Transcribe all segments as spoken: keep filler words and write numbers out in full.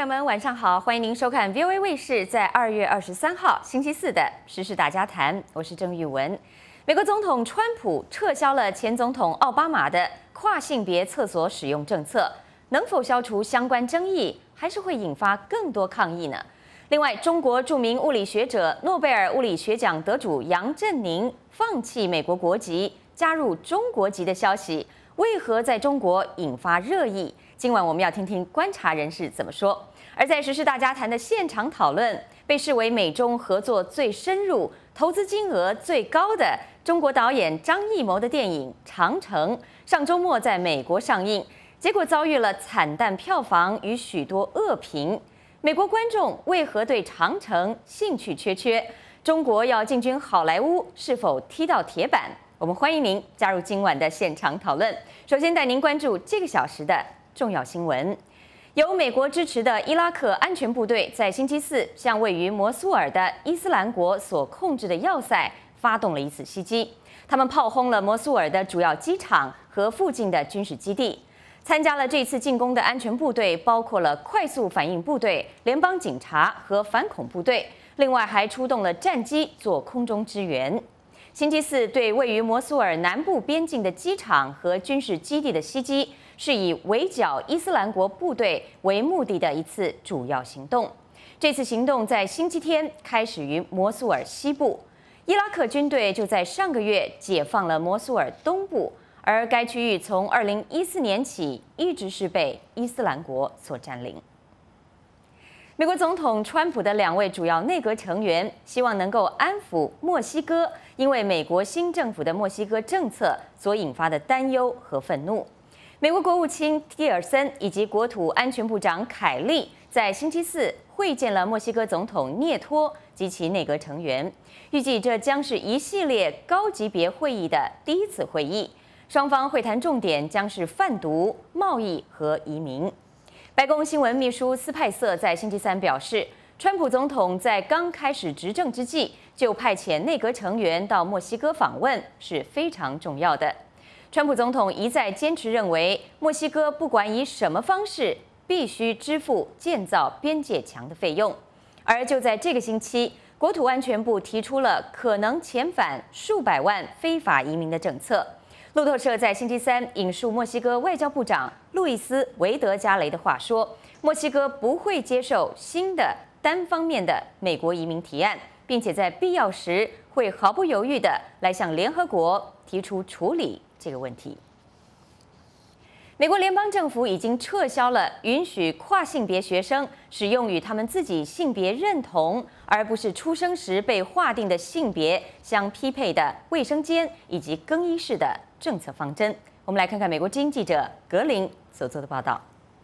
们晚上好，欢迎您收看 V O A 卫视在二月二十三号星期四的时事大家谈，我是郑玉文。美国总统川普撤销了前总统奥巴马的跨性别厕所使用政策，能否消除相关争议，还是会引发更多抗议呢？另外，中国著名物理学者、诺贝尔物理学奖得主杨振宁放弃美国国籍，加入中国籍的消息，为何在中国引发热议？今晚我们要听听观察人士怎么说。而在时事大家谈的现场讨论，被视为美中合作最深入、投资金额最高的中国导演张艺谋的电影《长城》，上周末在美国上映，结果遭遇了惨淡票房与许多恶评。美国观众为何对《长城》兴趣缺缺？中国要进军好莱坞，是否踢到铁板？我们欢迎您加入今晚的现场讨论。首先带您关注这个小时的重要新闻。由美国支持的伊拉克安全部队在星期四向位于摩苏尔的伊斯兰国所控制的要塞发动了一次袭击，他们炮轰了摩苏尔的主要机场和附近的军事基地。参加了这次进攻的安全部队包括了快速反应部队、联邦警察和反恐部队，另外还出动了战机做空中支援。星期四对位于摩苏尔南部边境的机场和军事基地的袭击，是以围剿伊斯兰国部队为目的的一次主要行动。这次行动在星期天开始于摩苏尔西部，伊拉克军队就在上个月解放了摩苏尔东部，而该区域从二零一四年起一直是被伊斯兰国所占领。美国总统川普的两位主要内阁成员希望能够安抚墨西哥因为美国新政府的墨西哥政策所引发的担忧和愤怒。美国国务卿蒂尔森以及国土安全部长凯利在星期四会见了墨西哥总统涅托及其内阁成员，预计这将是一系列高级别会议的第一次会议。双方会谈重点将是贩毒、贸易和移民。白宫新闻秘书斯派瑟在星期三表示，川普总统在刚开始执政之际就派遣内阁成员到墨西哥访问是非常重要的。川普总统一再坚持认为，墨西哥不管以什么方式，必须支付建造边界墙的费用。而就在这个星期，国土安全部提出了可能遣返数百万非法移民的政策。路透社在星期三引述墨西哥外交部长路易斯·维德加雷的话说，墨西哥不会接受新的单方面的美国移民提案，并且在必要时会毫不犹豫地来向联合国提出处理这个问题。美国联邦政府已经撤销了允许跨性别学生使用与他们自己性别认同，而不是出生时被划定的性别相匹配的卫生间以及更衣室的政策方针。我们来看看美国之音记者格林所做的报道。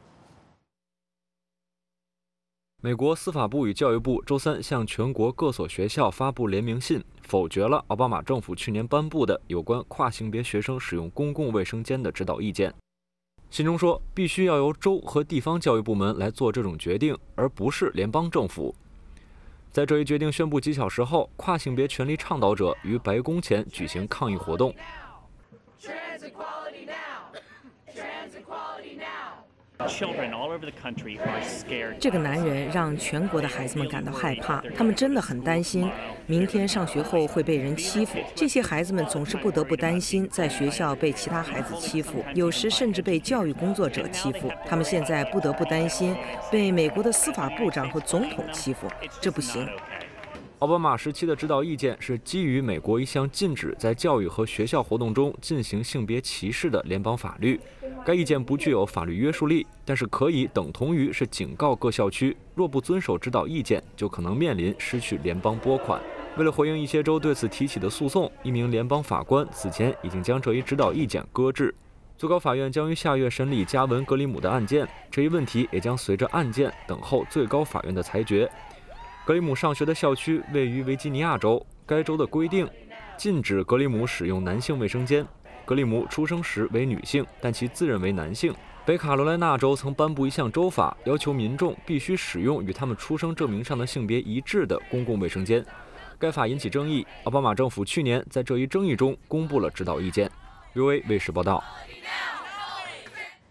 美国司法部与教育部周三向全国各所学校发布联名信，否决了奥巴马政府去年颁布的有关跨性别学生使用公共卫生间的指导意见。信中说，必须要由州和地方教育部门来做这种决定，而不是联邦政府。在这一决定宣布几小时后，跨性别权利倡导者于白宫前举行抗议活动。 这个男人让全国的孩子们感到害怕，他们真的很担心明天上学后会被人欺负。这些孩子们总是不得不担心在学校被其他孩子欺负，有时甚至被教育工作者欺负。他们现在不得不担心被美国的司法部长和总统欺负，这不行。 奥巴马时期的指导意见是基于美国一项禁止在教育和学校活动中进行性别歧视的联邦法律。该意见不具有法律约束力，但是可以等同于是警告各校区，若不遵守指导意见，就可能面临失去联邦拨款。为了回应一些州对此提起的诉讼，一名联邦法官此前已经将这一指导意见搁置。最高法院将于下月审理加文·格里姆的案件，这一问题也将随着案件等候最高法院的裁决。格里姆上学的校区位于维吉尼亚州，该州的规定禁止格里姆使用男性卫生间。格里姆出生时为女性，但其自认为男性。北卡罗来纳州曾颁布一项州法，要求民众必须使用与他们出生证明上的性别一致的公共卫生间。该法引起争议，奥巴马政府去年在这一争议中公布了指导意见。V O A 卫视报道。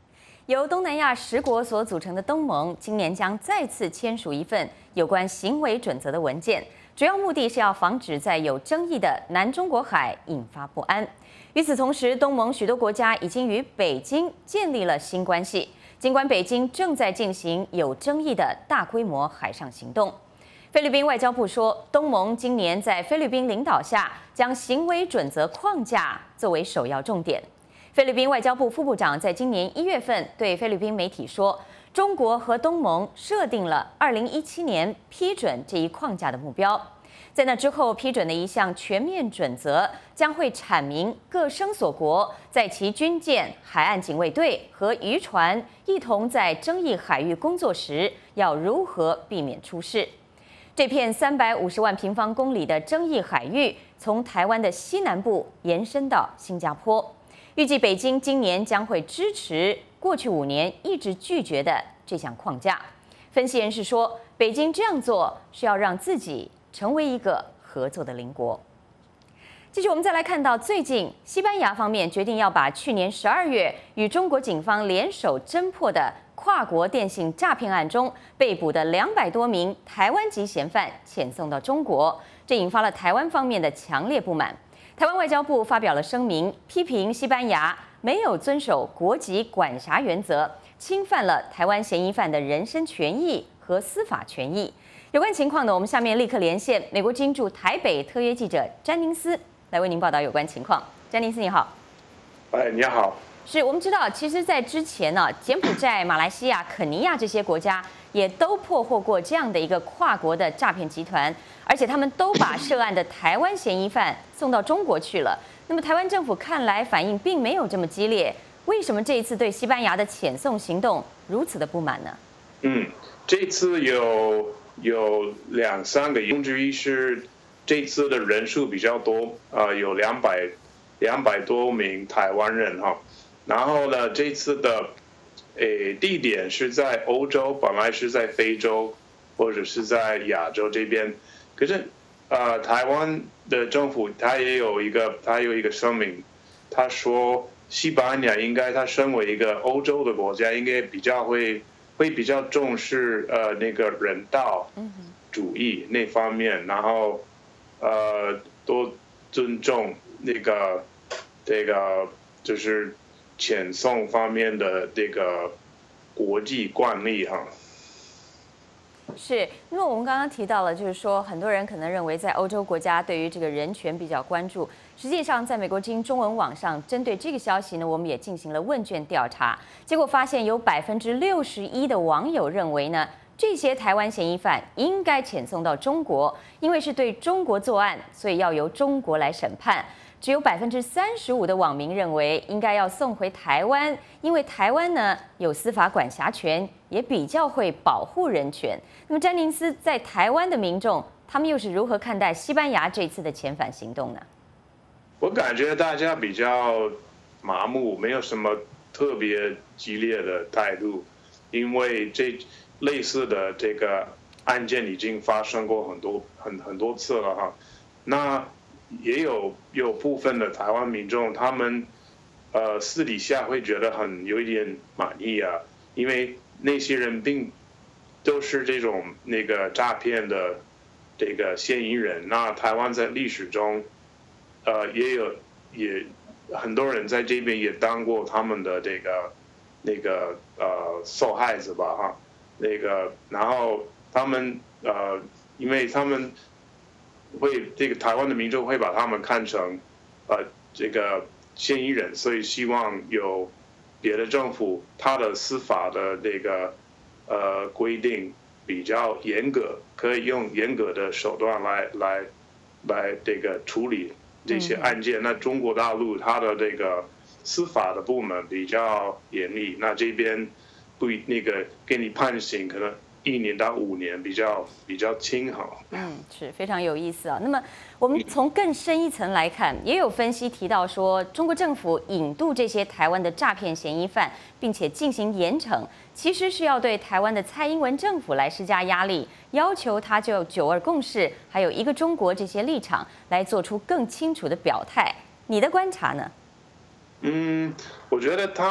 由东南亚十国所组成的东盟，今年将再次签署一份有关行为准则的文件，主要目的是要防止在有争议的南中国海引发不安。与此同时，东盟许多国家已经与北京建立了新关系，尽管北京正在进行有争议的大规模海上行动。菲律宾外交部说，东盟今年在菲律宾领导下，将行为准则框架作为首要重点。菲律宾外交部副部长在今年一月份对菲律宾媒体说，中国和东盟设定了二零一七年批准这一框架的目标。在那之后批准的一项全面准则，将会阐明各声索国在其军舰、海岸警卫队和渔船一同在争议海域工作时，要如何避免出事。这片三百五十万平方公里的争议海域，从台湾的西南部延伸到新加坡。预计北京今年将会支持过去五年一直拒绝的这项框架。分析人士说，北京这样做是要让自己成为一个合作的邻国。继续，我们再来看到，最近西班牙方面决定要把去年十二月与中国警方联手侦破的跨国电信诈骗案中被捕的两百多名台湾籍嫌犯遣送到中国，这引发了台湾方面的强烈不满。台湾外交部发表了声明，批评西班牙没有遵守国籍管辖原则，侵犯了台湾嫌疑犯的人身权益和司法权益。有关情况呢，我们下面立刻连线美国经驻台北特约记者詹宁斯来为您报道有关情况。詹宁斯，你好。 哎，你好。 是我们知道，其实，在之前呢、啊，柬埔寨、马来西亚、肯尼亚这些国家也都破获过这样的一个跨国的诈骗集团，而且他们都把涉案的台湾嫌疑犯送到中国去了。那么，台湾政府看来反应并没有这么激烈，为什么这一次对西班牙的遣送行动如此的不满呢？ 嗯，这次有有两三个原因，之一是这次的人数比较多，呃，有两百两百多名台湾人哈。然后呢，这次的，诶，地点是在欧洲，本来是在非洲或者是在亚洲这边，可是，呃，台湾的政府他也有一个，他有一个声明，他说西班牙应该，他身为一个欧洲的国家，应该比较会会比较重视呃那个人道主义那方面，然后呃多尊重那个这个就是。遣送方面的这个国际惯例哈， 是，因为我们刚刚提到了，就是说很多人可能认为在欧洲国家对于这个人权比较关注，实际上在美国之音中文网上针对这个消息呢，我们也进行了问卷调查，结果发现有百分之六十一的网友认为呢，这些台湾嫌疑犯应该遣送到中国，因为是对中国作案，所以要由中国来审判。只有百分之三十五的网民认为应该要送回台湾，因为台湾呢有司法管辖权，也比较会保护人权。那么詹宁斯在台湾的民众，他们又是如何看待西班牙这次的遣返行动呢？ 我感觉大家比较麻木，没有什么特别激烈的态度，因为这类似的这个案件已经发生过很多很很多次了哈。那也有有部分的台湾民众，他们呃私底下会觉得很有一点满意啊，因为那些人并都是这种那个诈骗的这个嫌疑人。那台湾在历史中，呃也有也很多人在这边也当过他们的这个那个呃受害者吧哈，那个然后他们呃因为他们。会这个台湾的民众会把他们看成，呃，这个嫌疑人，所以希望有别的政府，他的司法的这个呃规定比较严格，可以用严格的手段来来来这个处理这些案件。那中国大陆它的这个司法的部门比较严厉，那这边不那个给你判刑可能。一年到五年比较比较轻哈， 嗯，是非常有意思啊。那么我们从更深一层来看，也有分析提到说，中国政府引渡这些台湾的诈骗嫌疑犯，并且进行严惩，其实是要对台湾的蔡英文政府来施加压力，要求他就九二共识还有一个中国这些立场来做出更清楚的表态。你的观察呢？ 嗯，我觉得他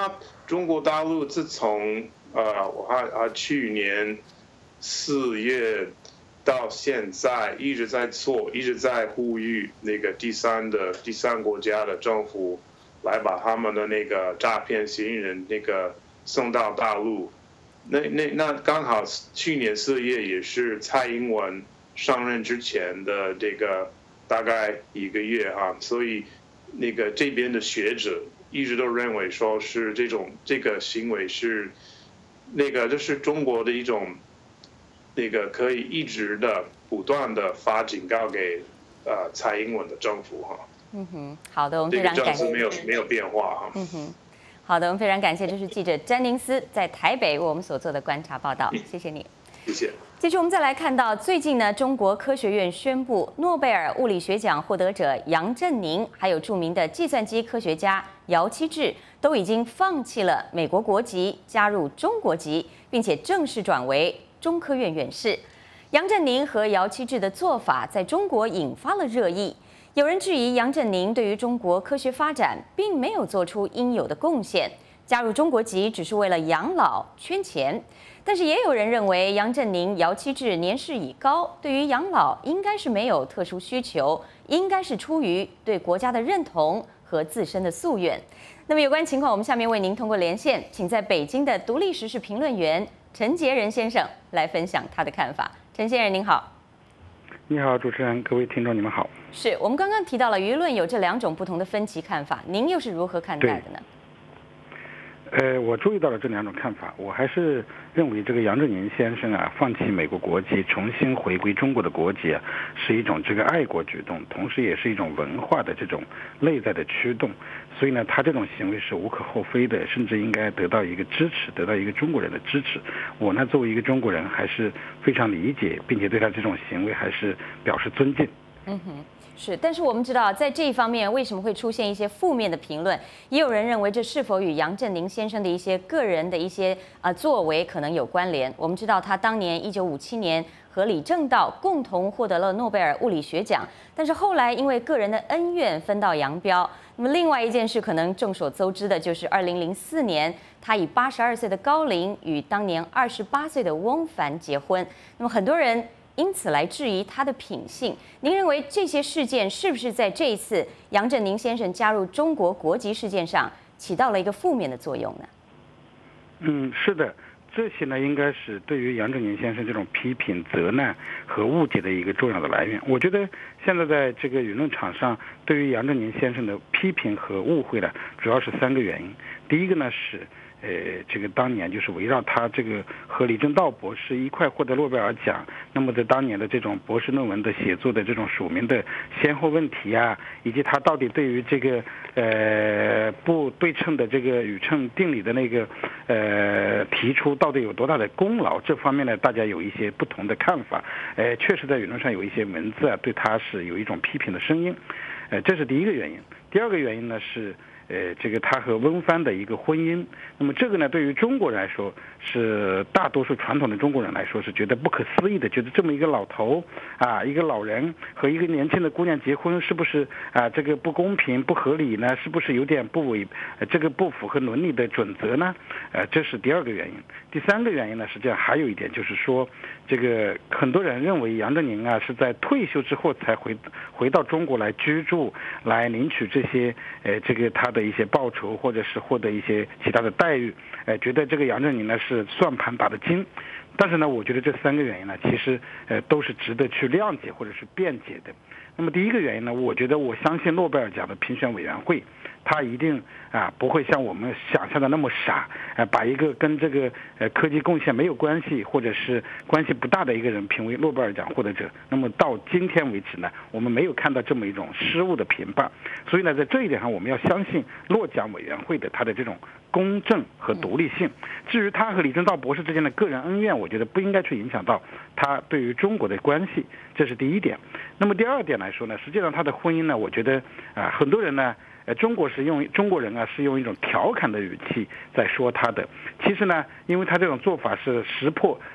中国大陆自从呃，我还啊去年四月到现在一直在做，一直在呼吁那个第三的第三国家的政府来把他们的那个诈骗嫌疑人那个送到大陆。那那那刚好去年四月也是蔡英文上任之前的这个大概一个月啊，所以那个这边的学者一直都认为说是这种这个行为是那个就是中国的一种那个可以一直的不断的发警告给呃蔡英文的政府哈。 嗯哼，好的，我们非常感谢。 这个政策没有没有变化哈。 嗯哼，好的，我们非常感谢，这是记者詹宁斯在台北为我们所做的观察报道，谢谢你。 谢谢。 接着我们再来看到，最近呢，中国科学院宣布，诺贝尔物理学奖获得者杨振宁，还有著名的计算机科学家姚期智，都已经放弃了美国国籍，加入中国籍，并且正式转为中科院院士。杨振宁和姚期智的做法在中国引发了热议。有人质疑杨振宁对于中国科学发展并没有做出应有的贡献，加入中国籍只是为了养老圈钱。但是也有人认为杨振宁、姚期智年事已高，对于养老应该是没有特殊需求，应该是出于对国家的认同和自身的夙愿。那么有关情况，我们下面为您通过连线，请在北京的独立时事评论员陈杰仁先生来分享他的看法。陈先生您好。 你好，主持人，各位听众，你们好。 是我们刚刚提到了舆论有这两种不同的分歧看法，您又是如何看待的呢？ 呃，我注意到了这两种看法，我还是认为这个杨振宁先生啊，放弃美国国籍，重新回归中国的国籍啊，是一种这个爱国举动，同时也是一种文化的这种内在的驱动。所以呢，他这种行为是无可厚非的，甚至应该得到一个支持，得到一个中国人的支持。我呢，作为一个中国人，还是非常理解，并且对他这种行为还是表示尊敬。 嗯哼。是，但是我们知道，在这一方面为什么会出现一些负面的评论？也有人认为这是否与杨振宁先生的一些个人的一些啊作为可能有关联？我们知道他当年一九五七年和李政道共同获得了诺贝尔物理学奖，但是后来因为个人的恩怨分道扬镳。那么另外一件事可能众所周知的就是二零零四年，他以八十二岁的高龄与当年二十八岁的翁帆结婚。那么很多人因此来质疑他的品性。您认为这些事件是不是在这一次杨振宁先生加入中国国籍事件上起到了一个负面的作用呢？ 嗯，是的，这些呢应该是对于杨振宁先生这种批评、责难和误解的一个重要的来源。我觉得现在在这个舆论场上，对于杨振宁先生的批评和误会呢，主要是三个原因。第一个呢是。呃，这个当年就是围绕他这个和李政道博士一块获得诺贝尔奖，那么在当年的这种博士论文的写作的这种署名的先后问题啊，以及他到底对于这个呃不对称的这个宇称定理的那个呃提出到底有多大的功劳，这方面呢大家有一些不同的看法。呃，确实在舆论上有一些文字啊对他是有一种批评的声音，呃，这是第一个原因。第二个原因呢是。呃，这个他和翁帆的一个婚姻，那么这个呢，对于中国人来说，是大多数传统的中国人来说是觉得不可思议的，觉得这么一个老头啊，一个老人和一个年轻的姑娘结婚，是不是啊这个不公平、不合理呢？是不是有点不违，呃、这个不符合伦理的准则呢？呃，这是第二个原因。第三个原因呢，实际上还有一点就是说，这个很多人认为杨振宁啊是在退休之后才回回到中国来居住，来领取这些呃这个他的一些报酬，或者是获得一些其他的待遇，呃，觉得这个杨振宁呢是算盘打得精。但是呢，我觉得这三个原因呢，其实呃都是值得去谅解或者是辩解的。那么第一个原因呢，我觉得我相信诺贝尔奖的评选委员会，他一定啊不会像我们想象的那么傻，呃，把一个跟这个呃科技贡献没有关系或者是关系不大的一个人评为诺贝尔奖获得者。那么到今天为止呢，我们没有看到这么一种失误的评判。所以呢，在这一点上，我们要相信诺奖委员会的他的这种公正和独立性。至于他和李政道博士之间的个人恩怨，我觉得不应该去影响到他对于中国的关系，这是第一点。那么第二点来说呢，实际上他的婚姻呢，我觉得啊、呃，很多人呢。呃，中国是用中国人啊，是用一种调侃的语气在说他的。其实呢，因为他这种做法是识破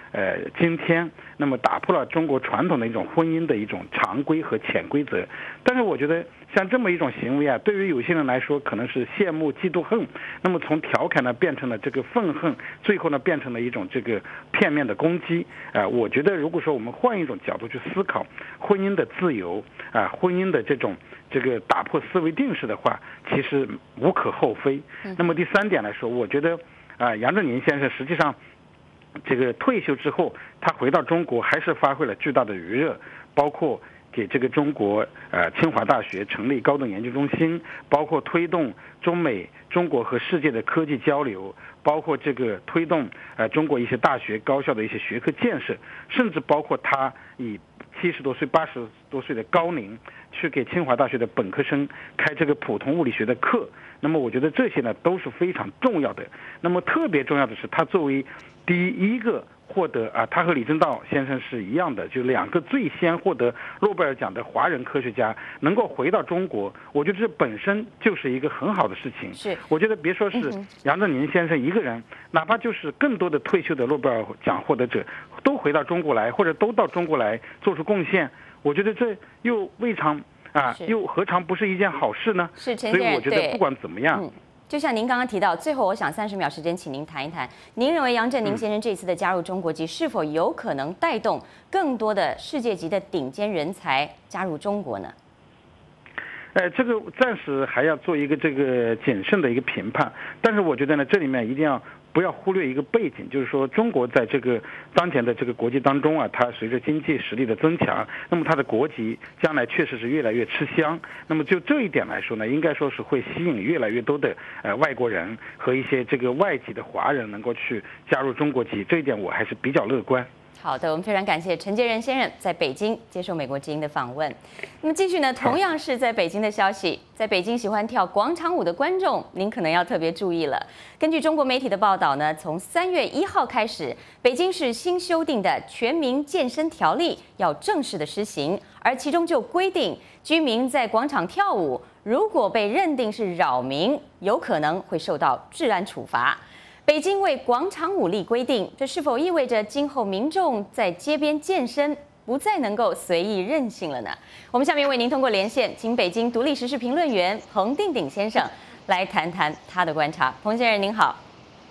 呃今天，那么打破了中国传统的一种婚姻的一种常规和潜规则。但是我觉得像这么一种行为啊，对于有些人来说可能是羡慕、嫉妒、恨，那么从调侃呢变成了这个愤恨，最后呢变成了一种这个片面的攻击。啊、呃，我觉得如果说我们换一种角度去思考婚姻的自由啊、呃，婚姻的这种这个打破思维定式的话，其实无可厚非。那么第三点来说，我觉得啊、呃，杨振宁先生实际上这个退休之后，他回到中国还是发挥了巨大的余热，包括给这个中国呃清华大学成立高等研究中心，包括推动中美中国和世界的科技交流，包括这个推动呃中国一些大学高校的一些学科建设，甚至包括他以七十多岁、八十多岁的高龄去给清华大学的本科生开这个普通物理学的课。那么我觉得这些呢都是非常重要的。那么特别重要的是，他作为第一个获得啊，他和李政道先生是一样的，就两个最先获得诺贝尔奖的华人科学家能够回到中国，我觉得这本身就是一个很好的事情。 是， 我觉得别说是杨振宁先生一个人，哪怕就是更多的退休的诺贝尔奖获得者都回到中国来，或者都到中国来做出贡献，我觉得这又未尝啊，又何尝不是一件好事呢？ 是，所以我觉得不管怎么样。 就像您刚刚提到，最后我想三十秒时间，请您谈一谈，您认为杨振宁先生这次的加入中国籍是否有可能带动更多的世界级的顶尖人才加入中国呢？ 呃，这个暂时还要做一个这个谨慎的一个评判，但是我觉得呢，这里面一定要不要忽略一个背景，就是说中国在这个当前的这个国际当中啊，它随着经济实力的增强，那么它的国籍将来确实是越来越吃香。那么就这一点来说呢，应该说是会吸引越来越多的呃外国人和一些这个外籍的华人能够去加入中国籍，这一点我还是比较乐观。 好的，我们非常感谢陈杰仁先生在北京接受美国之音的访问。那么继续呢，同样是在北京的消息，在北京喜欢跳广场舞的观众，您可能要特别注意了。根据中国媒体的报道呢，从三月一号开始，北京市新修订的全民健身条例要正式的施行，而其中就规定，居民在广场跳舞，如果被认定是扰民，有可能会受到治安处罚。北京为广场舞立规定，这是否意味着今后民众在街边健身不再能够随意任性了呢？我们下面为您通过连线，请北京独立时事评论员彭定鼎先生来谈谈他的观察。彭先生您好。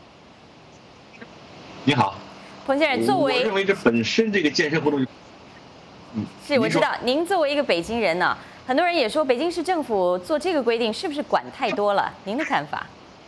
你好。 彭先生，作为我认为这本身这个健身活动， 嗯，是我知道，您作为一个北京人呢、啊，很多人也说北京市政府做这个规定是不是管太多了？您的看法？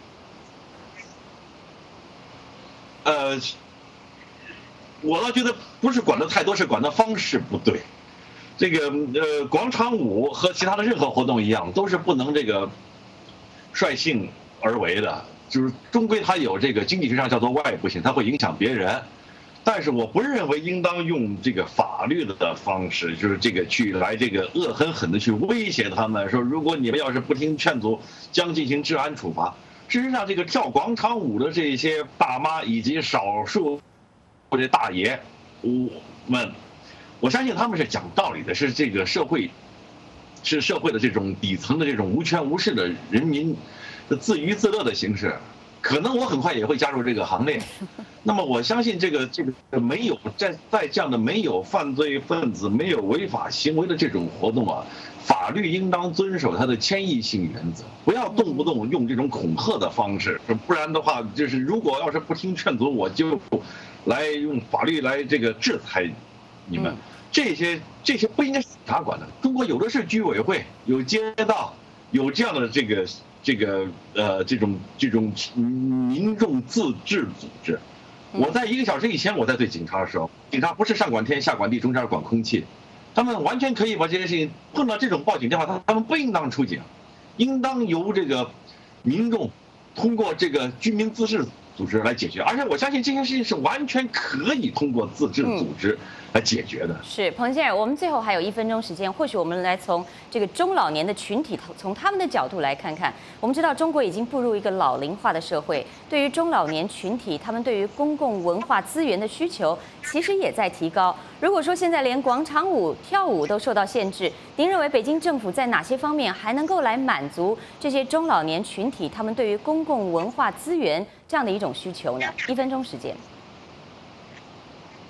呃，我倒觉得不是管的太多，是管的方式不对。这个呃，广场舞和其他的任何活动一样，都是不能这个率性而为的，就是终归它有这个经济学上叫做外部性，它会影响别人。但是我不认为应当用这个法律的方式，就是这个去来这个恶狠狠的去威胁他们，说如果你们要是不听劝阻，将进行治安处罚。事实上，这个跳广场舞的这些大妈以及少数或者大爷们，我相信他们是讲道理的，是这个社会，是社会的这种底层的这种无权无势的人民的自娱自乐的形式。可能我很快也会加入这个行列。那么我相信这个这个没有在在这样的没有犯罪分子、没有违法行为的这种活动啊。法律应当遵守它的谦抑性原则，不要动不动用这种恐吓的方式，不然的话，就是如果要是不听劝阻，我就来用法律来这个制裁你们。这些这些不应该是警察管的。中国有的是居委会，有街道，有这样的这个这个呃这种这种民众自治组织。我在一个小时以前我在对警察的时候，警察不是上管天下管地，中间管空气。他们完全可以把这件事情碰到这种报警电话，他他们不应当出警，应当由这个民众通过这个居民自治组织来解决。而且我相信这件事情是完全可以通过自治组织来解决的。 嗯、是彭先生，我们最后还有一分钟时间，或许我们来从这个中老年的群体，从他们的角度来看看。我们知道中国已经步入一个老龄化的社会，对于中老年群体，他们对于公共文化资源的需求其实也在提高。如果说现在连广场舞跳舞都受到限制，您认为北京政府在哪些方面还能够来满足这些中老年群体他们对于公共文化资源这样的一种需求呢？一分钟时间。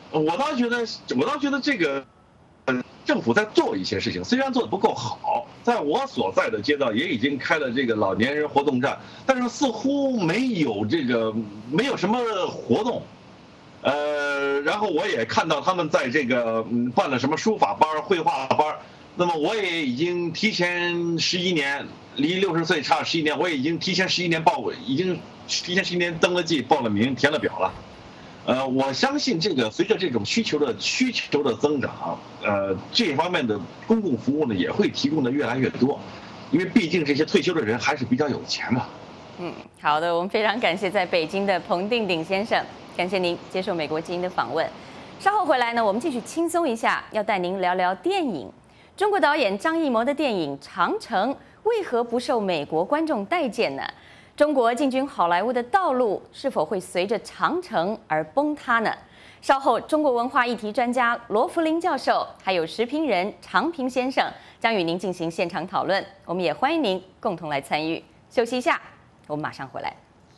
我倒觉得，我倒觉得这个，嗯，政府在做一些事情，虽然做的不够好，在我所在的街道也已经开了这个老年人活动站，但是似乎没有这个没有什么活动。呃，然后我也看到他们在这个嗯办了什么书法班、绘画班，那么我也已经提前十一年，离六十岁差十一年，我已经提前十一年报，已经提前十一年登了记、报了名、填了表了。呃，我相信这个随着这种需求的需求的增长，呃，这方面的公共服务呢也会提供的越来越多，因为毕竟这些退休的人还是比较有钱的。 嗯，好的，我们非常感谢在北京的彭定鼎先生。感谢您接受美国之音的访问。稍后回来呢，我们继续轻松一下，要带您聊聊电影。中国导演张艺谋的电影《长城》为何不受美国观众待见呢？中国进军好莱坞的道路是否会随着《长城》而崩塌呢？稍后，中国文化议题专家罗福林教授还有时评人常平先生将与您进行现场讨论，我们也欢迎您共同来参与。休息一下，我们马上回来。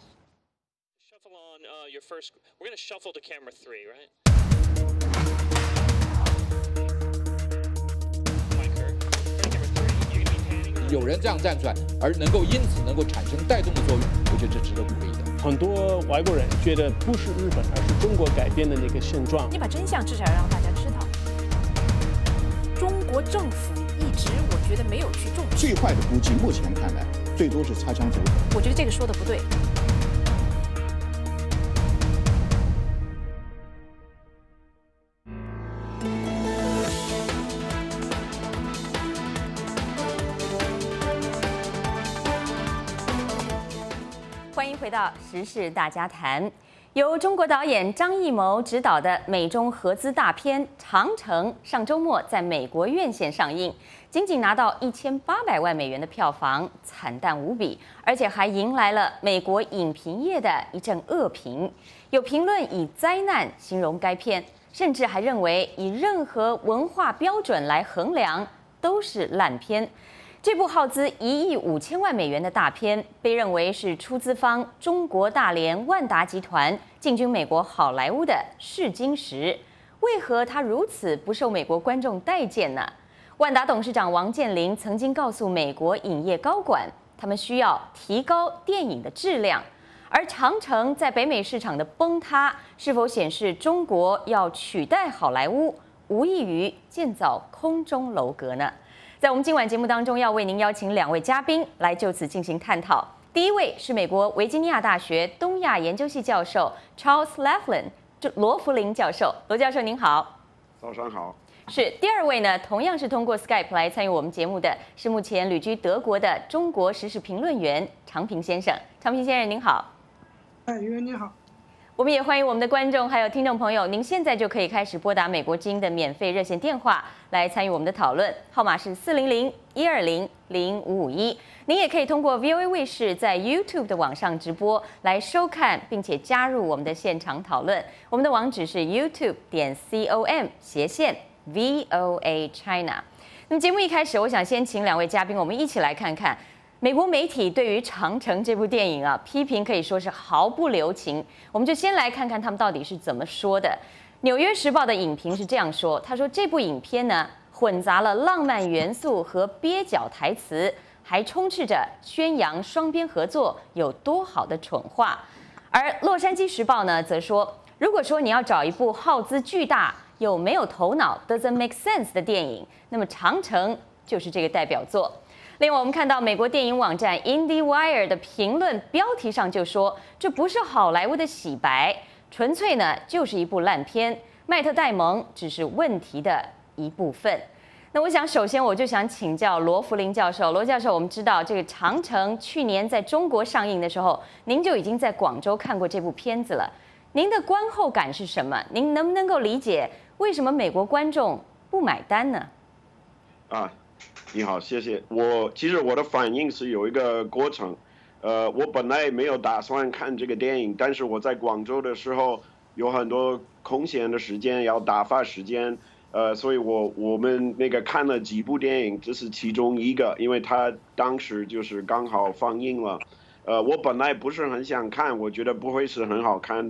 Your first, we're going to shuffle to camera three, right? Camera three, you can be panning. 有人这样站出来，而能够因此能够产生带动的作用，我觉得这值得鼓励的。 很多外国人觉得不是日本，而是中国改变的那个现状。 你把真相至少要让大家知道。中国政府一直，我觉得没有去重视。 最坏的估计，目前看来，最多是擦枪走火。 我觉得这个说的不对。 欢迎回到时事大家谈。由中国导演张艺谋执导的美中合资大片《长城》上周末在美国院线上映，仅仅拿到一千八百万美元的票房，惨淡无比，而且还迎来了美国影评业的一阵恶评。有评论以灾难形容该片，甚至还认为以任何文化标准来衡量都是烂片。这部耗资一亿五千万美元的大片，被认为是出资方中国大连万达集团进军美国好莱坞的试金石。为何它如此不受美国观众待见呢？万达董事长王健林曾经告诉美国影业高管，他们需要提高电影的质量。而长城在北美市场的崩塌，是否显示中国要取代好莱坞，无异于建造空中楼阁呢？在我们今晚节目当中，要为您邀请两位嘉宾来就此进行探讨。第一位是美国维吉尼亚大学东亚研究系教授 Charles Laughlin 罗福林教授，罗教授您好。 早上好。 是第二位呢，同样是通过 Skype 来参与我们节目的，是目前旅居德国的中国时事评论员常平先生。常平先生您好。 哎，袁袁你好。 我们也欢迎我们的观众还有听众朋友，您现在就可以开始拨打美国之音的免费热线电话来参与我们的讨论，号码是四零零一二零零五五一。您也可以通过 V O A 卫视在 YouTube 的网上直播来收看，并且加入我们的现场讨论。我们的网址是 YouTube 点 com 斜线 V O A China。那么节目一开始，我想先请两位嘉宾，我们一起来看看。美国媒体对于《长城》这部电影啊，批评可以说是毫不留情。我们就先来看看他们到底是怎么说的。《纽约时报》的影评是这样说：他说这部影片呢，混杂了浪漫元素和蹩脚台词，还充斥着宣扬双边合作有多好的蠢话。而《洛杉矶时报》呢，则说，如果说你要找一部耗资巨大又没有头脑 （doesn't make sense） 的电影，那么《长城》就是这个代表作。另外，我们看到美国电影网站 IndieWire 的评论标题上就说，这不是好莱坞的洗白，纯粹呢就是一部烂片。麦特戴蒙只是问题的一部分。那我想，首先我就想请教罗福林教授。罗教授，我们知道这个《长城》去年在中国上映的时候，您就已经在广州看过这部片子了。您的观后感是什么？您能不能够理解为什么美国观众不买单呢？ 啊。你好，谢谢。我其实我的反应是有一个过程，呃，我本来没有打算看这个电影，但是我在广州的时候有很多空闲的时间要打发时间，呃，所以我我们那个看了几部电影，这是其中一个，因为它当时就是刚好放映了，呃，我本来不是很想看，我觉得不会是很好看的，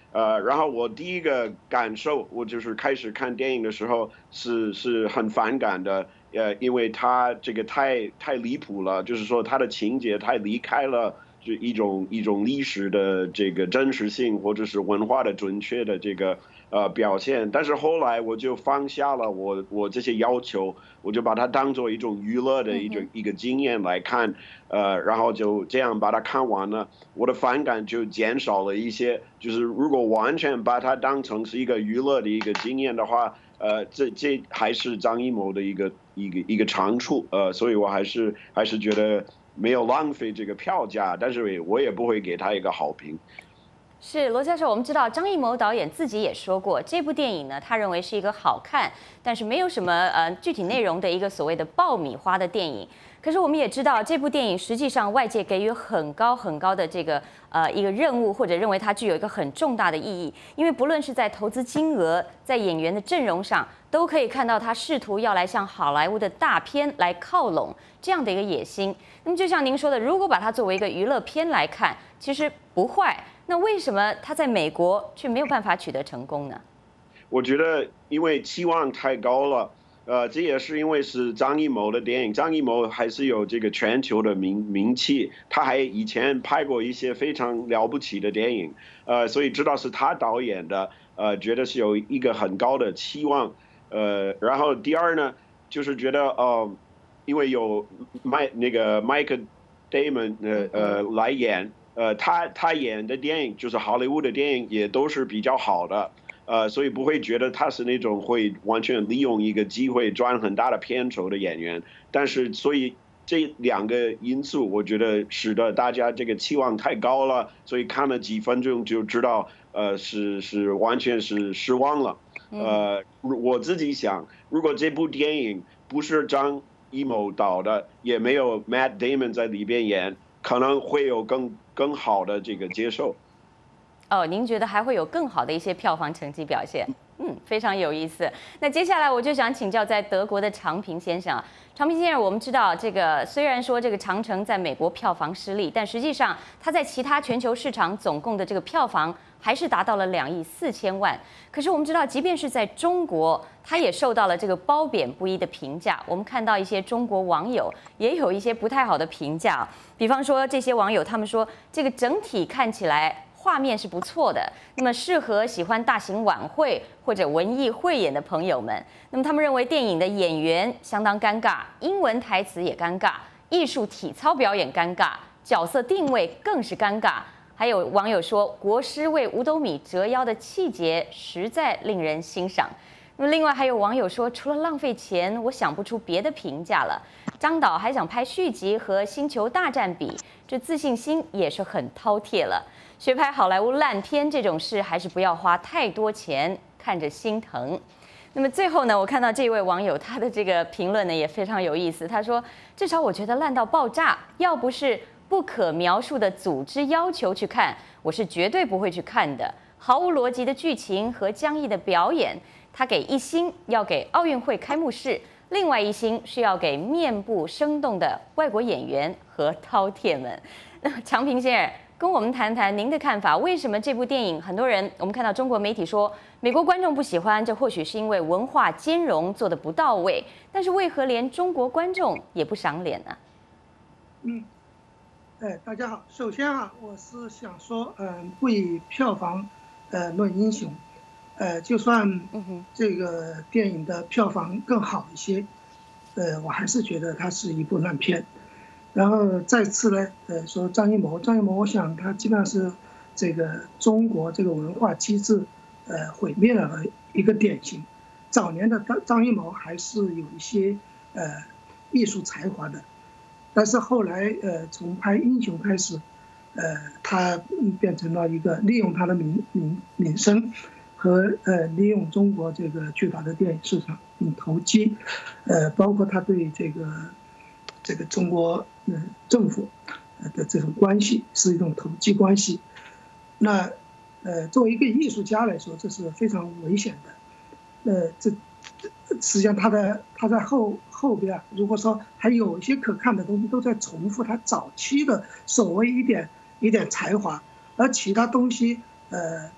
呃，然后我第一个感受，我就是开始看电影的时候是是很反感的，呃，因为它这个太太离谱了，就是说它的情节太离开了就一种一种历史的这个真实性，或者是文化的准确的这个呃表现。但是后来我就放下了我我这些要求，我就把它当做一种娱乐的一种一个经验来看，呃，然后就这样把它看完了，我的反感就减少了一些。就是如果完全把它当成是一个娱乐的一个经验的话，呃，这这还是张艺谋的一个一个一个长处，呃，所以我还是还是觉得没有浪费这个票价，但是我也不会给他一个好评。 是罗教授，我们知道张艺谋导演自己也说过，这部电影呢，他认为是一个好看，但是没有什么呃具体内容的一个所谓的爆米花的电影。可是我们也知道，这部电影实际上外界给予很高很高的这个呃一个任务，或者认为它具有一个很重大的意义，因为不论是在投资金额，在演员的阵容上，都可以看到他试图要来向好莱坞的大片来靠拢这样的一个野心。那么就像您说的，如果把它作为一个娱乐片来看，其实不坏。那为什么他在美国却没有办法取得成功呢？ 我觉得因为期望太高了，呃，这也是因为是张艺谋的电影，张艺谋还是有这个全球的名名气，他还以前拍过一些非常了不起的电影，呃，所以知道是他导演的，呃，觉得是有一个很高的期望，呃，然后第二呢，就是觉得呃，因为有麦那个 Michael Damon 呃呃来演。呃，他他演的电影就是好莱坞的电影，也都是比较好的，呃，所以不会觉得他是那种会完全利用一个机会赚很大的片酬的演员。但是，所以这两个因素，我觉得使得大家这个期望太高了，所以看了几分钟就知道，呃，是是完全是失望了。呃，我自己想，如果这部电影不是张艺谋导的，也没有 Matt Damon 在里边演，可能会有更更好的这个接受。 哦，您觉得还会有更好的一些票房成绩表现？嗯，非常有意思。那接下来我就想请教在德国的常平先生。常平先生，我们知道这个虽然说这个长城在美国票房失利，但实际上它在其他全球市场总共的这个票房还是达到了两亿四千万。可是我们知道，即便是在中国，它也受到了这个褒贬不一的评价。我们看到一些中国网友也有一些不太好的评价，比方说这些网友他们说，这个整体看起来画面是不错的，那么适合喜欢大型晚会或者文艺汇演的朋友们。那么他们认为电影的演员相当尴尬，英文台词也尴尬，艺术体操表演尴尬，角色定位更是尴尬。还有网友说，国师为五斗米折腰的气节实在令人欣赏。那么另外还有网友说，除了浪费钱，我想不出别的评价了。张导还想拍续集和《星球大战》比，这自信心也是很饕餮了。学拍好莱坞烂片这种事，还是不要花太多钱，看着心疼。那么最后呢，我看到这一位网友他的这个评论呢也非常有意思，他说：至少我觉得烂到爆炸，要不是不可描述的组织要求去看，我是绝对不会去看的。毫无逻辑的剧情和僵毅的表演，他给一星要给奥运会开幕式，另外一星是要给面部生动的外国演员和饕餮们。那常平先生，跟我们谈谈您的看法，为什么这部电影很多人，我们看到中国媒体说美国观众不喜欢，这或许是因为文化兼容做得不到位，但是为何连中国观众也不赏脸呢？ 嗯，哎，大家好，首先啊，我是想说，嗯、呃，不以票房，呃，论英雄，呃，就算这个电影的票房更好一些，呃，我还是觉得它是一部烂片。然后再次呢，呃，说张艺谋，张艺谋，我想他基本上是这个中国这个文化机制，呃，毁灭了的一个典型。早年的张张艺谋还是有一些呃艺术才华的，但是后来呃从拍英雄开始，呃，他变成了一个利用他的名名名声和呃利用中国这个巨大的电影市场嗯投机，呃，包括他对这个。这个中国嗯政府的这种关系是一种投机关系，那呃作为一个艺术家来说，这是非常危险的。呃，这实际上他的他在后后边，如果说还有一些可看的东西，都在重复他早期的所谓一点一点才华，而其他东西呃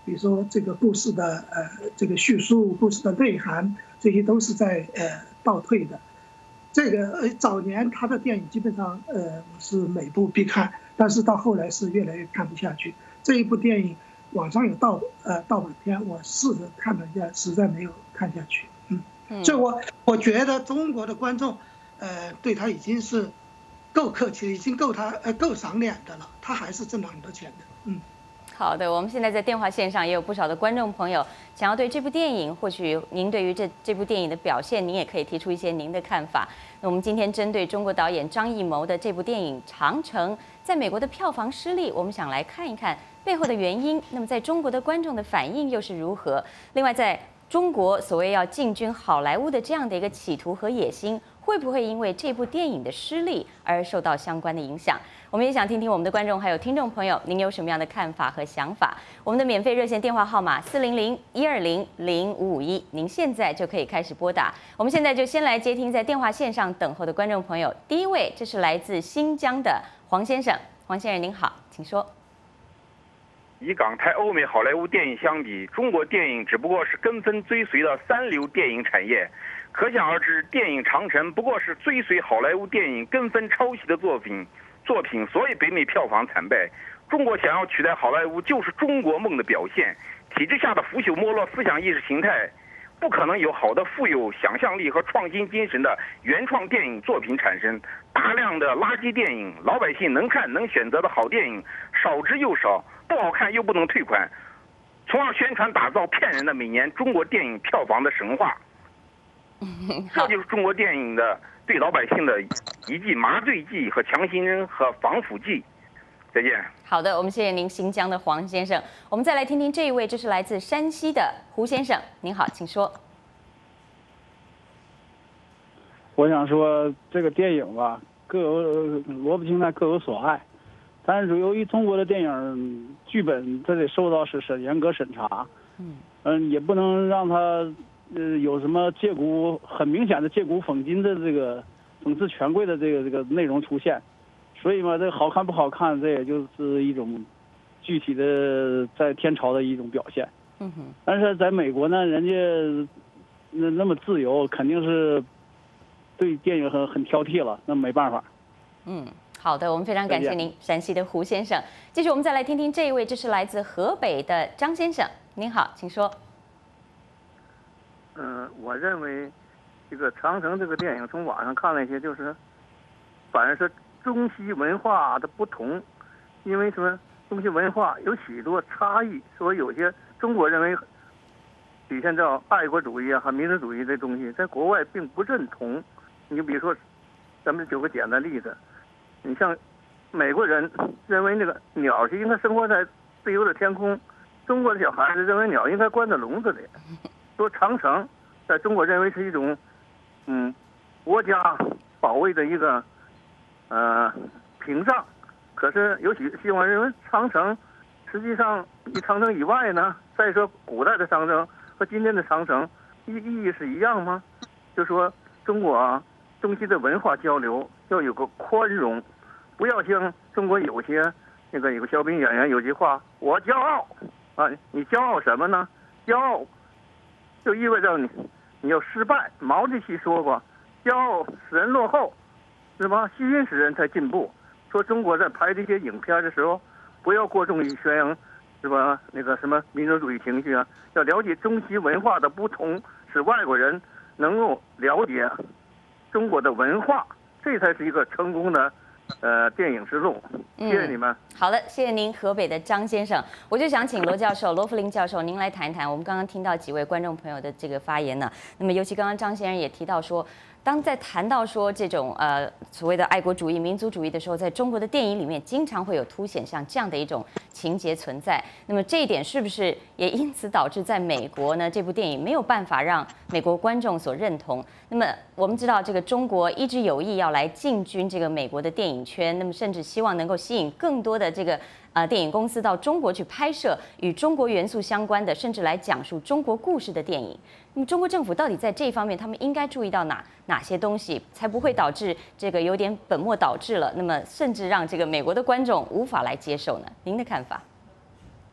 比如说这个故事的呃这个叙述、故事的内涵，这些都是在呃倒退的。这个呃早年他的电影基本上呃我是每部必看，但是到后来是越来越看不下去。这一部电影网上有盗呃盗版片，我试着看了一下，实在没有看下去。嗯，所以我我觉得中国的观众呃对他已经是够客气，已经够他呃够赏脸的了，他还是挣了很多钱的。嗯。 好的，我们现在在电话线上也有不少的观众朋友想要对这部电影，或许您对于这这部电影的表现，您也可以提出一些您的看法。那我们今天针对中国导演张艺谋的这部电影《长城》在美国的票房失利，我们想来看一看背后的原因。那么在中国的观众的反应又是如何？另外，在中国所谓要进军好莱坞的这样的一个企图和野心，会不会因为这部电影的失利而受到相关的影响？我们也想听听我们的观众还有听众朋友，您有什么样的看法和想法？我们的免费热线电话号码四零零一二零零五五一，您现在就可以开始拨打。我们现在就先来接听在电话线上等候的观众朋友。第一位，这是来自新疆的黄先生，黄先生您好，请说。 以港台、欧美好莱坞电影相比，中国电影只不过是跟风追随的三流电影产业。可想而知，电影《长城》不过是追随好莱坞电影跟风抄袭的作品。作品所以北美票房惨败。中国想要取代好莱坞，就是中国梦的表现。体制下的腐朽没落思想意识形态，不可能有好的富有想象力和创新精神的原创电影作品产生。大量的垃圾电影，老百姓能看能选择的好电影少之又少，不好看又不能退款，从而宣传打造骗人的每年中国电影票房的神话。这就是中国电影的对老百姓的一剂麻醉剂和强心针和防腐剂。再见。 好的，我们谢谢您，新疆的黄先生。我们再来听听这一位，这是来自山西的胡先生。您好，请说。 我想说，这个电影吧，各有萝卜青菜各有所爱，但是由于中国的电影剧本，这得受到是审严格审查。嗯嗯，也不能让他呃有什么借古很明显的借古讽今的这个讽刺权贵的这个这个内容出现。所以嘛，这个好看不好看，这也就是一种具体的在天朝的一种表现。嗯哼。但是在美国呢，人家那那么自由，肯定是对电影很很挑剔了，那没办法。 嗯，好的，我们非常感谢您，陕西的胡先生。继续，我们再来听听这一位，这是来自河北的张先生。您好，请说。 嗯、呃，我认为这个《长城》这个电影，从网上看了一些，就是反正是中西文化的不同，因为什么？中西文化有许多差异，所以有些中国认为体现到爱国主义啊和民族主义的东西，在国外并不认同。你比如说，咱们举个简单例子，你像美国人认为那个鸟是应该生活在自由的天空，中国的小孩子认为鸟应该关在笼子里。说长城在中国认为是一种嗯国家保卫的一个呃屏障，可是有许西方人认为长城实际上比长城以外呢，再说古代的长城和今天的长城意意义是一样吗？就说中国啊中西的文化交流要有个宽容，不要像中国有些那个有个小品演员有句话，我骄傲啊，你骄傲什么呢？骄傲就意味着你你要失败。毛主席说过，骄傲使人落后，是吧？虚心使人才进步。说中国在拍这些影片的时候，不要过重于宣扬，是吧？那个什么民族主义情绪啊，要了解中西文化的不同，使外国人能够了解中国的文化，这才是一个成功的呃电影之路。谢谢你们。嗯、 好的，谢谢您，河北的张先生。我就想请罗教授、罗福林教授，您来谈一谈。我们刚刚听到几位观众朋友的这个发言呢，那么尤其刚刚张先生也提到说，当在谈到说这种呃所谓的爱国主义、民族主义的时候，在中国的电影里面经常会有凸显像这样的一种情节存在。那么这一点是不是也因此导致在美国呢，这部电影没有办法让美国观众所认同？那么我们知道，这个中国一直有意要来进军这个美国的电影圈，那么甚至希望能够吸引更多的这个呃电影公司到中国去拍摄与中国元素相关的，甚至来讲述中国故事的电影。那么中国政府到底在这一方面，他们应该注意到哪哪些东西，才不会导致这个有点本末倒置了？那么甚至让这个美国的观众无法来接受呢？您的看法？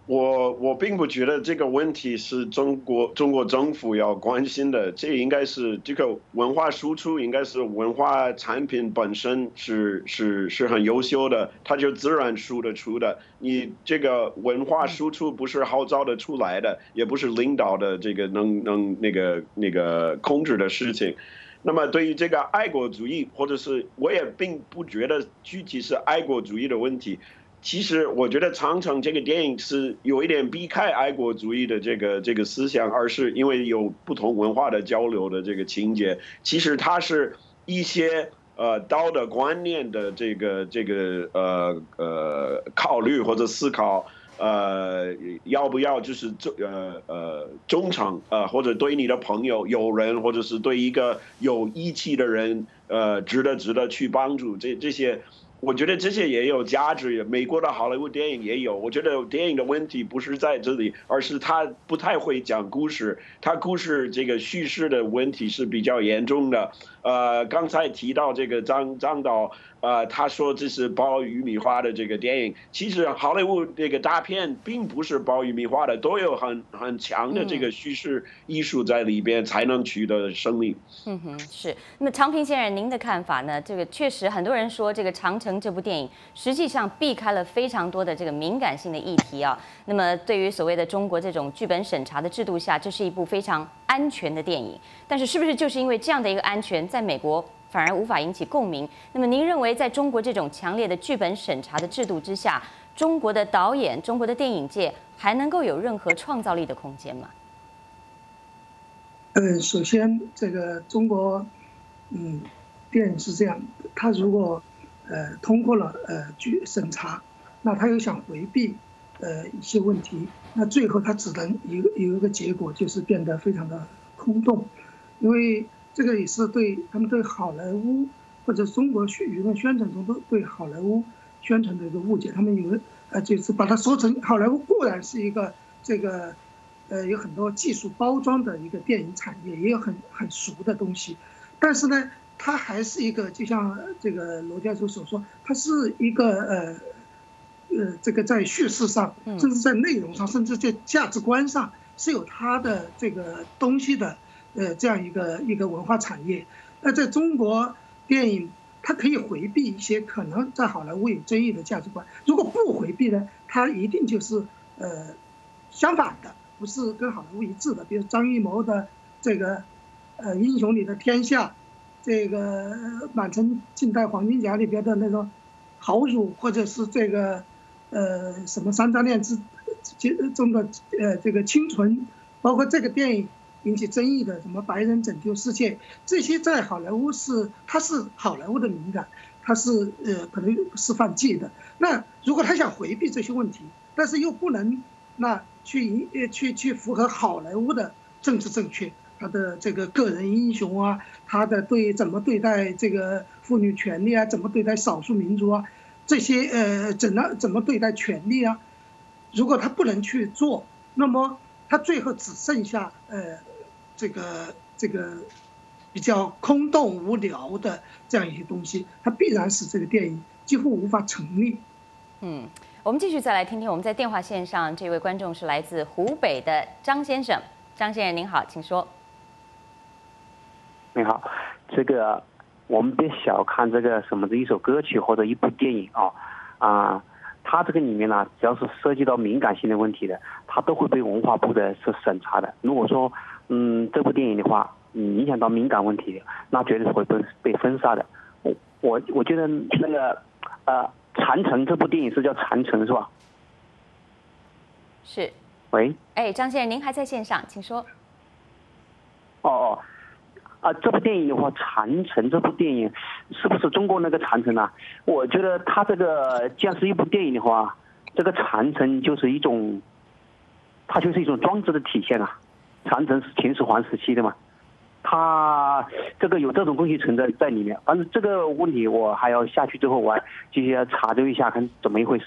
我我并不觉得这个问题是中国中国政府要关心的，这应该是这个文化输出，应该是文化产品本身是是是很优秀的，它就自然输得出的。你这个文化输出不是号召的出来的，也不是领导的这个能能那个那个控制的事情。那么对于这个爱国主义，或者是我也并不觉得具体是爱国主义的问题。其实我觉得长城这个电影是有一点避开爱国主义的这个这个思想，而是因为有不同文化的交流的这个情节。其实它是一些呃道德观念的这个这个呃呃考虑或者思考，呃要不要就是呃呃忠诚呃或者对你的朋友友人，或者是对一个有义气的人呃值得值得去帮助，这这些。我觉得这些也有价值，美国的好莱坞电影也有。我觉得电影的问题不是在这里，而是他不太会讲故事，他故事这个叙事的问题是比较严重的。呃，刚才提到这个张张导，呃，他说这是爆玉米花的这个电影，其实好莱坞这个大片并不是爆玉米花的，都有很很强的这个叙事艺术在里边，才能取得胜利。 嗯哼，是。那么长平先生，您的看法呢？这个确实很多人说，这个《长城》这部电影实际上避开了非常多的这个敏感性的议题啊。那么对于所谓的中国这种剧本审查的制度下，这是一部非常安全的电影。但是是不是就是因为这样的一个安全，在美国反而无法引起共鸣？那么您认为，在中国这种强烈的剧本审查的制度之下，中国的导演、中国的电影界还能够有任何创造力的空间吗？ 呃，首先这个中国，嗯，电影是这样，它如果呃通过了呃剧审查，那他又想回避呃一些问题，那最后他只能有有一个结果，就是变得非常的空洞，因为这个也是对他们对好莱坞或者中国舆论宣传中都对好莱坞宣传的一个误解，他们有呃就是把它说成好莱坞固然是一个这个。呃，有很多技术包装的一个电影产业，也有很很熟的东西，但是呢，它还是一个，就像这个罗教授所说，它是一个呃呃，这个在叙事上，甚至在内容上，甚至在价值观上，是有它的这个东西的，呃，这样一个一个文化产业。那在中国电影，它可以回避一些可能在好莱坞有争议的价值观，如果不回避呢，它一定就是呃相反的。不是跟好莱坞一致的，比如张艺谋的这个呃《英雄里的天下》，这个《满城尽带黄金甲》里边的那种豪儒，或者是这个呃什么三张恋之中的呃这个清纯，包括这个电影引起争议的什么白人拯救世界，这些在好莱坞是它是好莱坞的敏感，它是呃可能是犯忌的。那如果他想回避这些问题，但是又不能那。去去去符合好莱坞的政治正确，他的这个个人英雄啊，他的对怎么对待这个妇女权利啊，怎么对待少数民族啊，这些呃怎么怎么对待权利啊，如果他不能去做，那么他最后只剩下呃这个这个比较空洞无聊的这样一些东西，它必然使这个电影几乎无法成立。 嗯。我们继续再来听听我们在电话线上这位观众是来自湖北的张先生。张先生您好，请说。 你好，这个我们别小看这个什么的一首歌曲或者一部电影啊啊，它这个里面呢，只要是涉及到敏感性的问题的，它都会被文化部的是审查的。如果说嗯这部电影的话，嗯影响到敏感问题，那绝对是会被被封杀的。我我我觉得那个呃。长城这部电影是叫长城是吧？ 是。 喂。 哎，张先生，您还在线上，请说。 哦哦，啊，这部电影的话，长城这部电影是不是中国那个长城啊？我觉得它这个既然是一部电影的话，这个长城就是一种，它就是一种装置的体现啊。长城是秦始皇时期的嘛。他这个有这种东西存在在里面，反正这个问题我还要下去之后，我还继续要查究一下，看怎么一回事。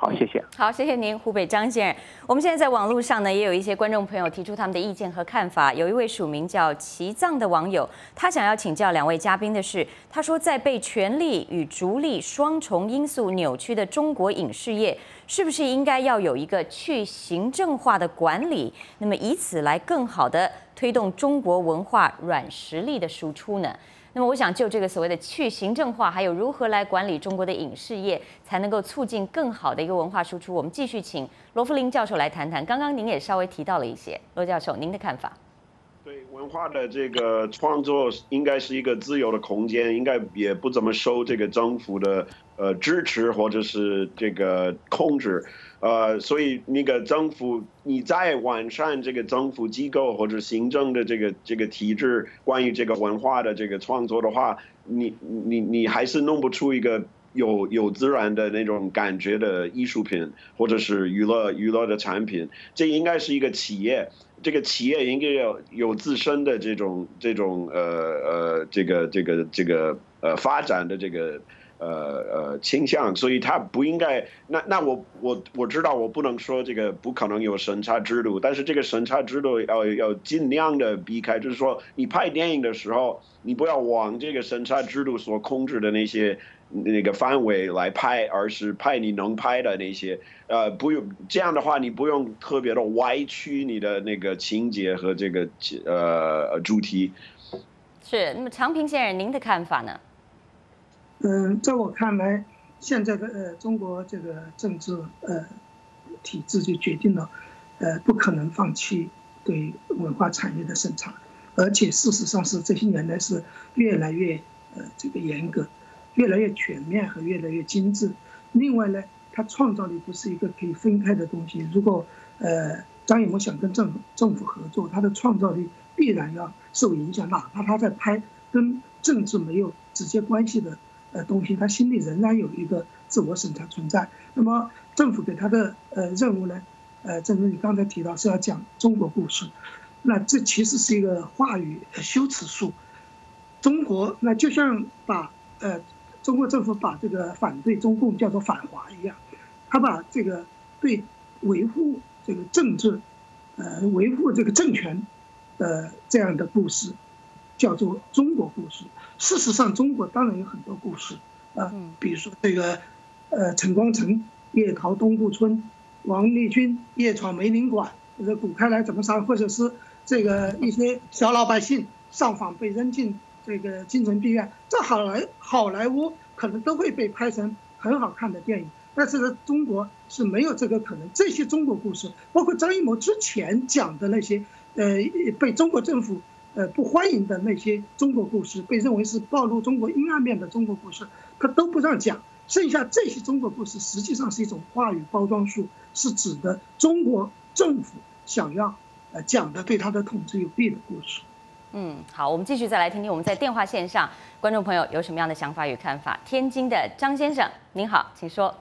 好，谢谢。 好，谢谢您，湖北张先生。我们现在在网络上呢，也有一些观众朋友提出他们的意见和看法。有一位署名叫齐藏的网友，他想要请教两位嘉宾的是，他说，在被权力与逐利双重因素扭曲的中国影视业，是不是应该要有一个去行政化的管理？那么以此来更好的推动中国文化软实力的输出呢？那么我想就这个所谓的去行政化，还有如何来管理中国的影视业，才能够促进更好的一个文化输出，我们继续请罗福林教授来谈谈。刚刚您也稍微提到了一些，罗教授您的看法？ 对，文化的这个创作应该是一个自由的空间，应该也不怎么受这个政府的呃支持或者是这个控制。呃，所以那个政府，你再完善这个政府机构或者行政的这个这个体制，关于这个文化的这个创作的话，你你你还是弄不出一个有有自然的那种感觉的艺术品或者是娱乐娱乐的产品。这应该是一个企业，这个企业应该有有自身的这种这种呃呃这个这个这个呃发展的这个。呃呃倾向，所以他不应该。那那我我我知道我不能说这个不可能有审查制度，但是这个审查制度要要尽量的避开，就是说你拍电影的时候，你不要往这个审查制度所控制的那些那个范围来拍，而是拍你能拍的那些。呃，不用这样的话，你不用特别的歪曲你的那个情节和这个呃主题。 是。那么常平先生，您的看法呢？ 嗯，在我看来，现在的呃中国这个政治呃体制就决定了，呃不可能放弃对文化产业的审查，而且事实上是这些年来是越来越呃这个严格，越来越全面和越来越精致。另外呢，它创造力不是一个可以分开的东西。如果呃张艺谋想跟政府政府合作，他的创造力必然要受影响，哪怕他在拍跟政治没有直接关系的。呃，东西他心里仍然有一个自我审查存在。那么政府给他的呃任务呢，呃，正如你刚才提到是要讲中国故事，那这其实是一个话语修辞术。中国那就像把呃中国政府把这个反对中共叫做反华一样，他把这个对维护这个政治，呃维护这个政权的这样的故事叫做中国故事。事实上，中国当然有很多故事啊，比如说这个，呃，陈光诚夜逃东部村，王立军夜闯梅林馆，这个古开来怎么杀，或者是这个一些小老百姓上访被扔进这个精神病院，这好莱好莱坞可能都会被拍成很好看的电影，但是呢，中国是没有这个可能。这些中国故事，包括张艺谋之前讲的那些，呃，被中国政府。呃，不欢迎的那些中国故事，被认为是暴露中国阴暗面的中国故事，他都不让讲。剩下这些中国故事，实际上是一种话语包装术，是指的中国政府想要呃讲的对他的统治有利的故事。 嗯，好，我们继续再来听听我们在电话线上观众朋友有什么样的想法与看法。天津的张先生，您好，请说。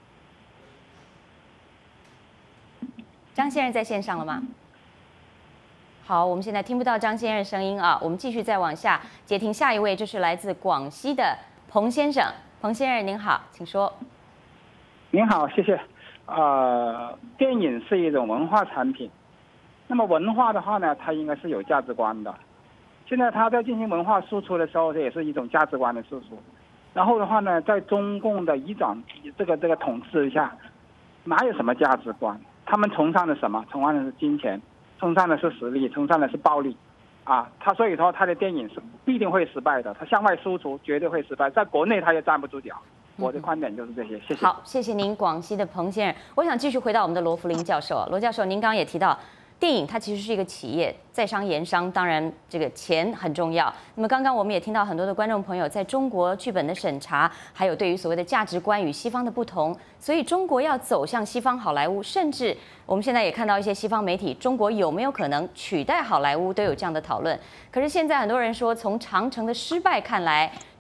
张先生在线上了吗？好，我们现在听不到张先生声音啊，我们继续再往下接听下一位，这是来自广西的彭先生。彭先生您好，请说。 您好，谢谢。呃，电影是一种文化产品，那么文化的话呢，它应该是有价值观的。现在它在进行文化输出的时候，这也是一种价值观的输出。然后的话呢，在中共的一掌这个这个统治下，哪有什么价值观？他们崇尚的什么？崇尚的是金钱。崇尚的是实力，崇尚的是暴力，啊，他所以说他的电影是必定会失败的，他向外输出绝对会失败，在国内他也站不住脚。我的观点就是这些，谢谢。 好，谢谢您，广西的彭先生。我想继续回到我们的罗福林教授，罗教授，您刚刚也提到，电影它其实是一个企业，在商言商，当然这个钱很重要。那么刚刚我们也听到很多的观众朋友在中国剧本的审查，还有对于所谓的价值观与西方的不同，所以中国要走向西方好莱坞，甚至我们现在也看到一些西方媒体，中国有没有可能取代好莱坞都有这样的讨论。可是现在很多人说，从长城的失败看来，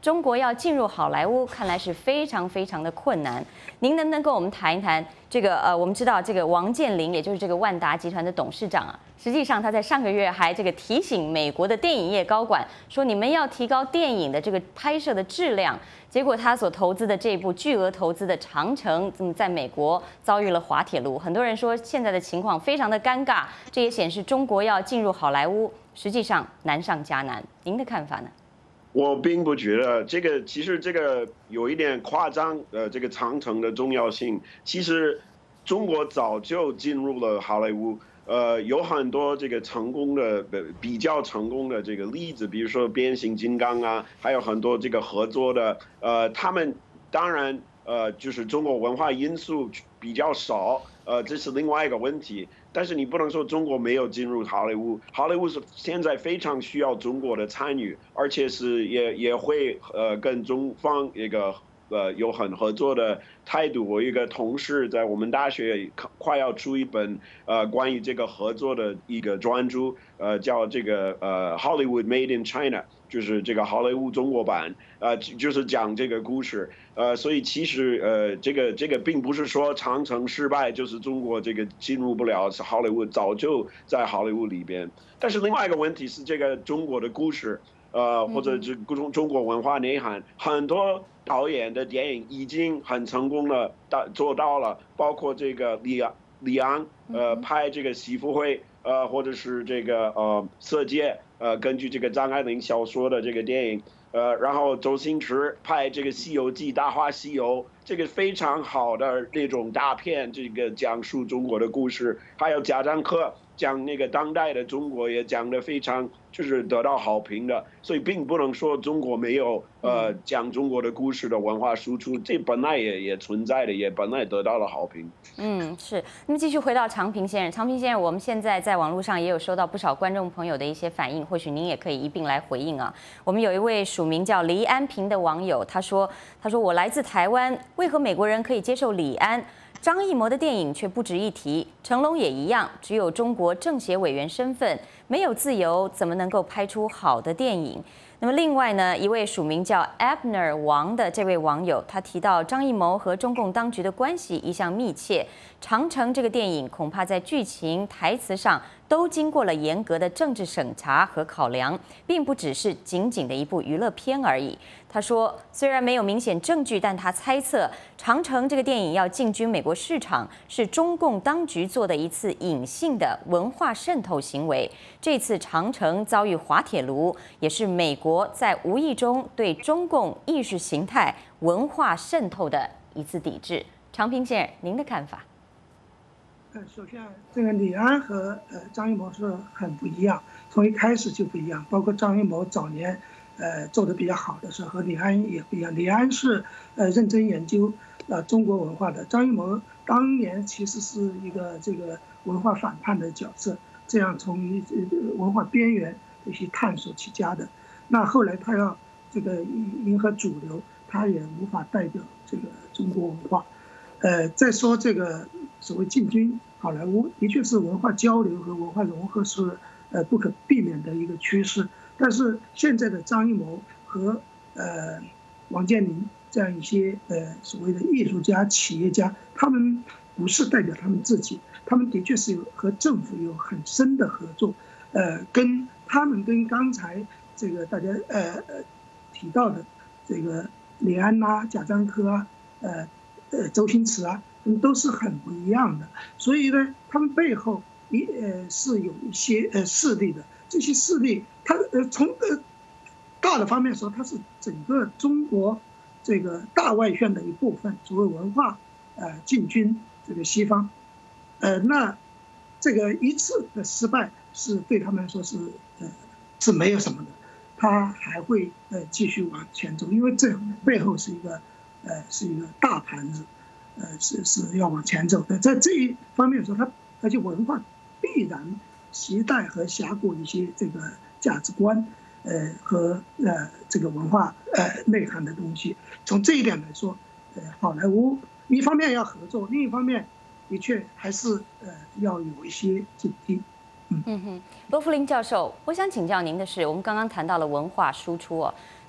中国要进入好莱坞，看来是非常非常的困难。您能不能跟我们谈一谈这个？呃，我们知道这个王健林，也就是这个万达集团的董事长啊，实际上他在上个月还这个提醒美国的电影业高管说，你们要提高电影的这个拍摄的质量。结果他所投资的这部巨额投资的长城，嗯，在美国遭遇了滑铁卢。很多人说现在的情况非常的尴尬，这也显示中国要进入好莱坞，实际上难上加难。您的看法呢？ 我并不觉得这个，其实这个有一点夸张。呃，这个长城的重要性，其实中国早就进入了好莱坞。呃，有很多这个成功的、比较成功的这个例子，比如说变形金刚啊，还有很多这个合作的。呃，他们当然呃，就是中国文化因素比较少，呃，这是另外一个问题。但是你不能说中国没有进入好莱坞，好莱坞是现在非常需要中国的参与，而且是也也会呃跟中方一个呃有很合作的态度。我一个同事在我们大学快要出一本呃关于这个合作的一个专著，呃叫这个呃 Hollywood Made in China， 就是这个好莱坞中国版，呃就是讲这个故事。呃，所以其实呃，这个这个并不是说长城失败就是中国这个进入不了好莱坞，早就在好莱坞里边。但是另外一个问题是，这个中国的故事，呃，或者这中中国文化内涵，很多导演的电影已经很成功了，到做到了，包括这个李昂李昂呃拍这个喜福会，呃，或者是这个呃色戒，呃，根据这个张爱玲小说的这个电影。呃，然后周星驰拍这个《西游记》《大话西游》，这个非常好的那种大片，这个讲述中国的故事。还有贾樟柯讲那个当代的中国，也讲得非常就是得到好评的。所以并不能说中国没有呃讲中国的故事的文化输出，这本来也也存在的，也本来得到了好评。 嗯，是。那么继续回到常平先生，常平先生，我们现在在网络上也有收到不少观众朋友的一些反应，或许您也可以一并来回应啊。我们有一位署名叫黎安平的网友，他说：“他说我来自台湾，为何美国人可以接受李安？张艺谋的电影却不值一提，成龙也一样，只有中国政协委员身份，没有自由，怎么能够拍出好的电影？”那么另外呢，一位署名叫 Abner 王的这位网友，他提到张艺谋和中共当局的关系一向密切，长城这个电影恐怕在剧情、台词上都经过了严格的政治审查和考量，并不只是仅仅的一部娱乐片而已。他说，虽然没有明显证据，但他猜测长城这个电影要进军美国市场，是中共当局做的一次隐性的文化渗透行为。这次长城遭遇滑铁卢，也是美国在无意中对中共意识形态文化渗透的一次抵制。常平先生，您的看法？ 呃，首先，这个李安和呃张艺谋是很不一样，从一开始就不一样。包括张艺谋早年呃做的比较好的时候，和李安也不一样。李安是呃认真研究呃中国文化的，张艺谋当年其实是一个这个文化反叛的角色，这样从文化边缘一些探索起家的。那后来他要这个迎合主流，他也无法代表这个中国文化。呃，再说这个所谓进军好莱坞，的确是文化交流和文化融合是呃不可避免的一个趋势。但是现在的张艺谋和呃王健林这样一些呃所谓的艺术家、企业家，他们不是代表他们自己，他们的确是有和政府有很深的合作。呃，跟他们跟刚才这个大家呃提到的这个李安呐、贾樟柯啊、呃。呃，周星驰啊，都是很不一样的。所以呢，他们背后一呃是有一些呃势力的。这些势力，它呃从呃大的方面说，它是整个中国这个大外宣的一部分，所谓文化呃进军这个西方。呃，那这个一次的失败是对他们来说是呃是没有什么的，他还会呃继续往前走，因为这背后是一个。呃，是一个大盘子，呃，是是要往前走的。在这一方面说，它而且文化必然携带和峡谷一些这个价值观，呃和呃这个文化呃内涵的东西。从这一点来说，呃，好莱坞一方面要合作，另一方面的确还是呃要有一些警惕。嗯嗯哼，罗福林教授，我想请教您的是，我们刚刚谈到了文化输出哦。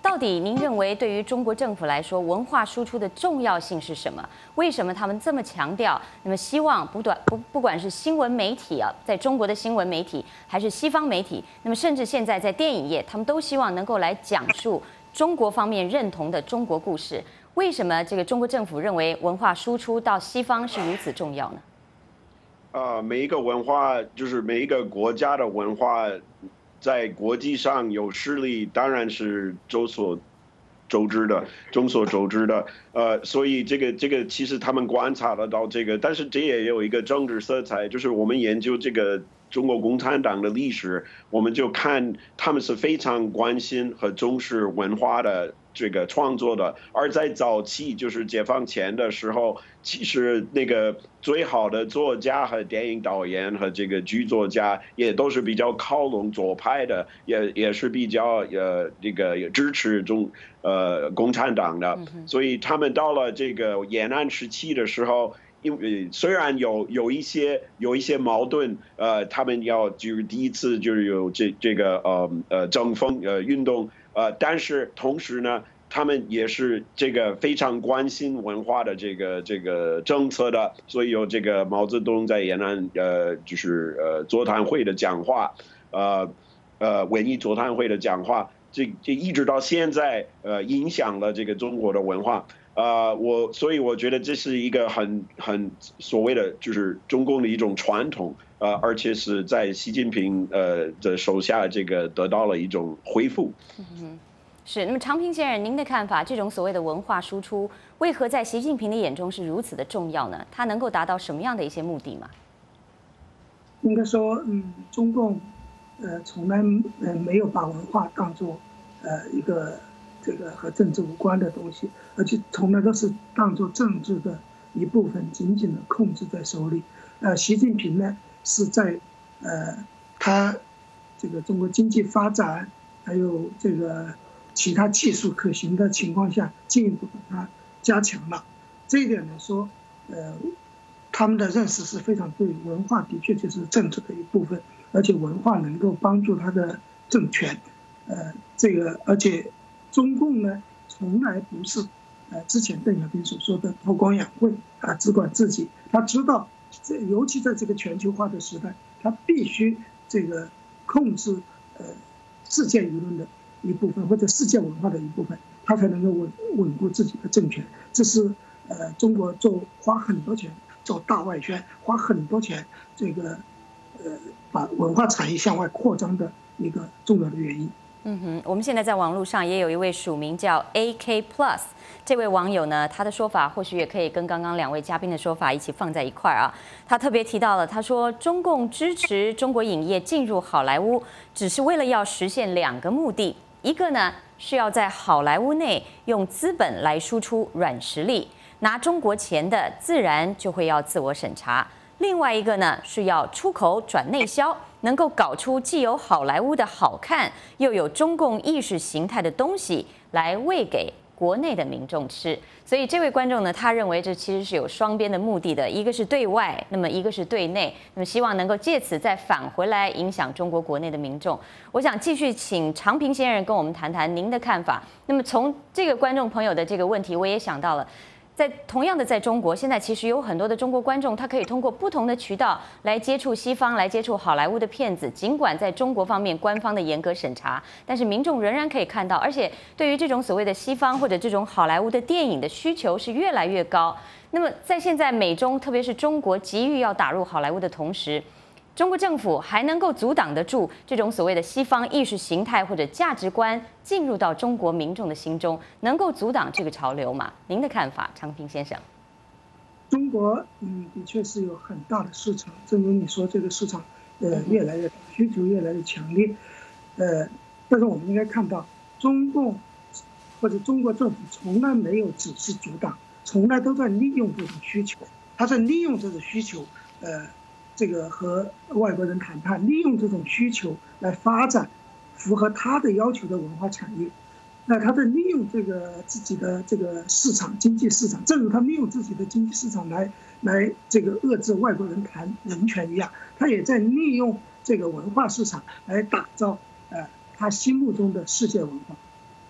到底您认为对于中国政府来说，文化输出的重要性是什么？为什么他们这么强调？那么希望不断不不管是新闻媒体啊，在中国的新闻媒体，还是西方媒体，那么甚至现在在电影业，他们都希望能够来讲述中国方面认同的中国故事。为什么这个中国政府认为文化输出到西方是如此重要呢？ 呃，每一个文化就是每一个国家的文化，在国际上有势力，当然是众所周知的，众所周知的。呃，所以这个这个其实他们观察得到这个，但是这也有一个政治色彩，就是我们研究这个中国共产党的历史，我们就看他们是非常关心和重视文化的这个创作的，而在早期就是解放前的时候，其实那个最好的作家和电影导演和这个剧作家也都是比较靠拢左派的，也也是比较呃这个也支持中呃共产党的，所以他们到了这个延安时期的时候。因为虽然有有一些有一些矛盾，呃，他们要就是第一次就是有这这个呃呃整风呃运动，呃，但是同时呢，他们也是这个非常关心文化的这个这个政策的，所以有这个毛泽东在延安呃就是呃座谈会的讲话，呃呃文艺座谈会的讲话，这这一直到现在呃影响了这个中国的文化。呃，我所以我觉得这是一个很很所谓的就是中共的一种传统，呃，而且是在习近平呃的手下这个得到了一种恢复。 嗯，是。那么长平先生，您的看法，这种所谓的文化输出，为何在习近平的眼中是如此的重要呢？它能够达到什么样的一些目的吗？ 应该说，嗯，中共呃从来呃没有把文化当作呃一个。这个和政治无关的东西，而且从来都是当作政治的一部分，紧紧的控制在手里。呃，习近平呢是在呃他这个中国经济发展还有这个其他技术可行的情况下，进一步把它加强了。这一点来说，呃，他们的认识是非常对，文化的确就是政治的一部分，而且文化能够帮助他的政权。呃，这个而且。中共呢，从来不是，呃，之前邓小平所说的韬光养晦啊，只管自己。他知道，这尤其在这个全球化的时代，他必须这个控制呃世界舆论的一部分或者世界文化的一部分，他才能够稳稳固自己的政权。这是呃中国做花很多钱做大外宣，花很多钱这个呃把文化产业向外扩张的一个重要的原因。 嗯哼，我们现在在网络上也有一位署名叫 A K Plus 这位网友呢，他的说法或许也可以跟刚刚两位嘉宾的说法一起放在一块儿啊。他特别提到了，他说中共支持中国影业进入好莱坞，只是为了要实现两个目的，一个呢是要在好莱坞内用资本来输出软实力，拿中国钱的自然就会要自我审查；另外一个呢是要出口转内销。能够搞出既有好莱坞的好看，又有中共意识形态的东西来喂给国内的民众吃。所以这位观众呢，他认为这其实是有双边的目的的，一个是对外，那么一个是对内，那么希望能够借此再返回来影响中国国内的民众。我想继续请长平先生跟我们谈谈您的看法。那么从这个观众朋友的这个问题，我也想到了。在同样的，在中国，现在其实有很多的中国观众，他可以通过不同的渠道来接触西方，来接触好莱坞的片子。尽管在中国方面官方的严格审查，但是民众仍然可以看到，而且对于这种所谓的西方或者这种好莱坞的电影的需求是越来越高。那么在现在美中，特别是中国急于要打入好莱坞的同时，中国政府还能够阻挡得住这种所谓的西方意识形态或者价值观进入到中国民众的心中，能够阻挡这个潮流吗？您的看法，长平先生。 中国嗯，的确是有很大的市场，正如你说，这个市场呃越来越大，需求越来越强烈。呃，但是我们应该看到，中共或者中国政府从来没有只是阻挡，从来都在利用这种需求，他在利用这种需求，呃。这个和外国人谈判，利用这种需求来发展符合他的要求的文化产业。那他在利用这个自己的这个市场经济市场，正如他利用自己的经济市场来来这个遏制外国人谈人权一样，他也在利用这个文化市场来打造呃他心目中的世界文化。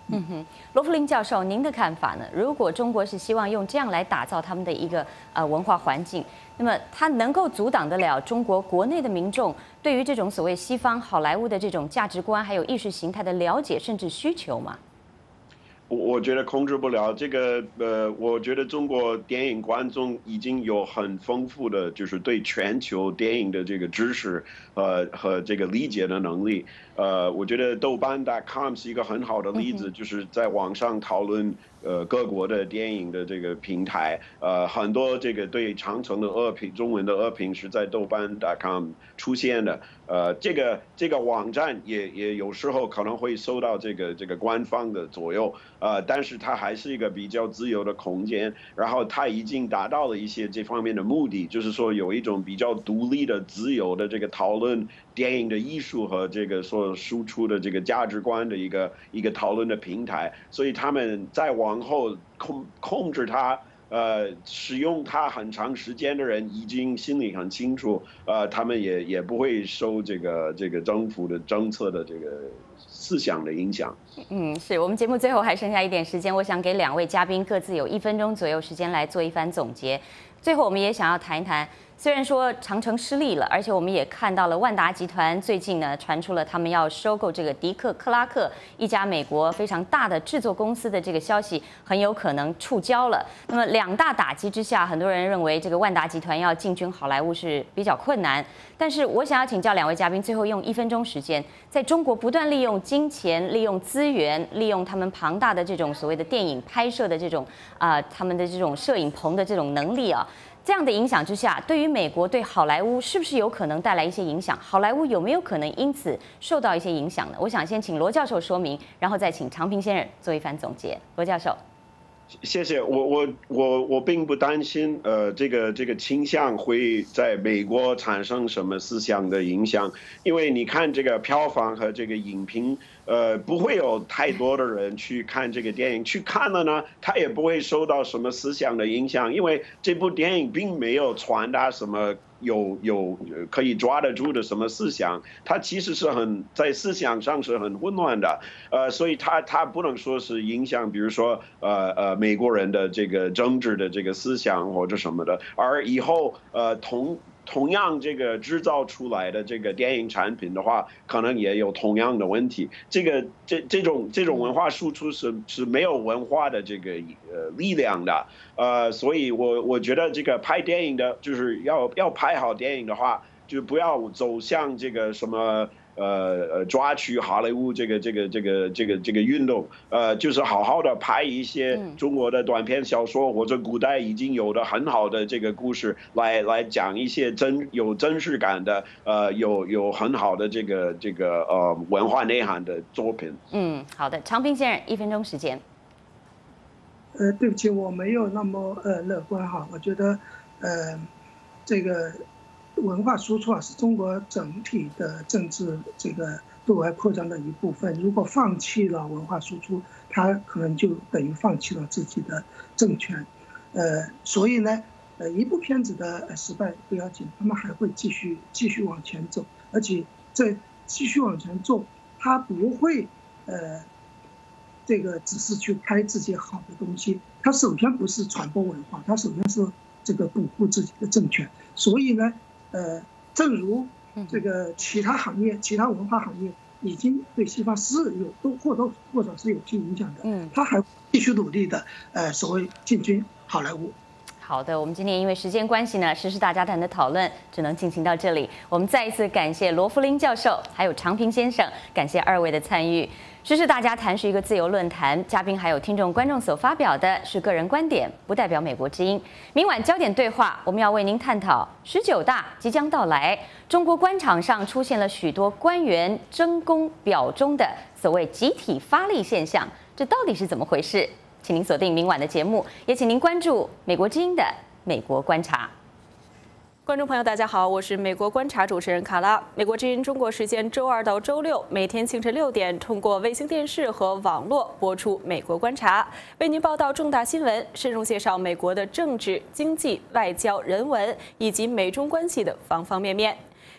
嗯哼，罗弗林教授，您的看法呢？如果中国是希望用这样来打造他们的一个呃文化环境，那么它能够阻挡得了中国国内的民众对于这种所谓西方好莱坞的这种价值观还有意识形态的了解甚至需求吗？ 我我觉得控制不了这个，呃，我觉得中国电影观众已经有很丰富的，就是对全球电影的这个知识，呃和这个理解的能力。呃，我觉得豆瓣 dot com 是一个很好的例子，就是在网上讨论呃各国的电影的这个平台，呃，很多这个对长城的恶评，中文的恶评是在豆瓣 dot com 出现的。呃，这个这个网站也也有时候可能会受到这个这个官方的左右，呃，但是它还是一个比较自由的空间。然后它已经达到了一些这方面的目的，就是说有一种比较独立的、自由的这个讨论电影的艺术和这个所输出的这个价值观的一个一个讨论的平台。所以他们在往后控控制它。呃，使用它很长时间的人已经心里很清楚，呃，他们也也不会受这个这个政府的政策的这个思想的影响。 嗯，是我们节目最后还剩下一点时间，我想给两位嘉宾各自有一分钟左右时间来做一番总结。最后，我们也想要谈一谈。虽然说长城失利了，而且我们也看到了万达集团最近呢传出了他们要收购这个迪克克拉克一家美国非常大的制作公司的这个消息，很有可能触礁了。那么两大打击之下，很多人认为这个万达集团要进军好莱坞是比较困难。但是我想要请教两位嘉宾，最后用一分钟时间，在中国不断利用金钱、利用资源、利用他们庞大的这种所谓的电影拍摄的这种啊、呃、他们的这种摄影棚的这种能力啊。这样的影响之下，对于美国对好莱坞是不是有可能带来一些影响？好莱坞有没有可能因此受到一些影响呢？我想先请罗教授说明，然后再请长平先生做一番总结。罗教授， 谢谢。我我我我并不担心，呃，这个这个倾向会在美国产生什么思想的影响，因为你看这个票房和这个影评。呃，不会有太多的人去看这个电影，去看了呢，他也不会受到什么思想的影响，因为这部电影并没有传达什么有有可以抓得住的什么思想，它其实是很在思想上是很混乱的，呃，所以它它不能说是影响，比如说呃呃美国人的这个政治的这个思想或者什么的，而以后呃同。同样，这个制造出来的这个电影产品的话，可能也有同样的问题。这个这这种这种文化输出是是没有文化的这个呃力量的，呃，所以我我觉得这个拍电影的，就是要要拍好电影的话，就不要走向这个什么。呃呃，抓取好莱坞这个这个这个这个这个运动，呃，就是好好的拍一些中国的短篇小说或者古代已经有的很好的这个故事，来来讲一些真有真实感的，呃，有有很好的这个这个呃文化内涵的作品。 嗯，好的，长平先生，一分钟时间。 呃，对不起，我没有那么呃乐观哈，我觉得，呃，这个。文化输出啊，是中国整体的政治这个对外扩张的一部分。如果放弃了文化输出，它可能就等于放弃了自己的政权。呃，所以呢，呃，一部片子的失败不要紧，他们还会继续继续往前走，而且这继续往前做，他不会呃，这个只是去拍自己好的东西，他首先不是传播文化，他首先是这个巩固自己的政权。所以呢。呃，正如这个其他行业、其他文化行业已经对西方是有都或多或少是有些影响的，嗯，他还继续努力的，呃，所谓进军好莱坞。 好的，我们今天因为时间关系呢，时事大家谈的讨论只能进行到这里。我们再一次感谢罗弗林教授还有长平先生，感谢二位的参与。时事大家谈是一个自由论坛，嘉宾还有听众观众所发表的是个人观点，不代表美国之音。明晚焦点对话，我们要为您探讨十九大即将到来，中国官场上出现了许多官员争功表忠的所谓集体发力现象，这到底是怎么回事？请您锁定明晚的节目，也请您关注美国之音的美国观察。 观众朋友，大家好，我是美国观察主持人卡拉。美国之音中国时间周二到周六每天清晨六点，通过卫星电视和网络播出《美国观察》，为您报道重大新闻，深入介绍美国的政治、经济、外交、人文以及美中关系的方方面面。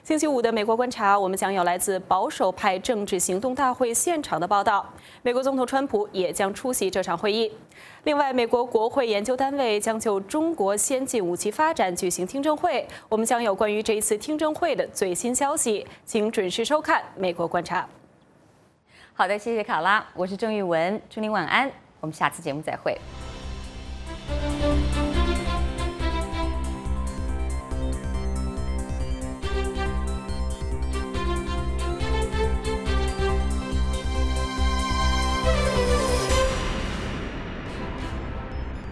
星期五的美国观察，我们将有来自保守派政治行动大会现场的报道。美国总统川普也将出席这场会议。另外，美国国会研究单位将就中国先进武器发展举行听证会，我们将有关于这一次听证会的最新消息，请准时收看《美国观察》。 好的，谢谢卡拉，我是郑玉文，祝您晚安，我们下次节目再会。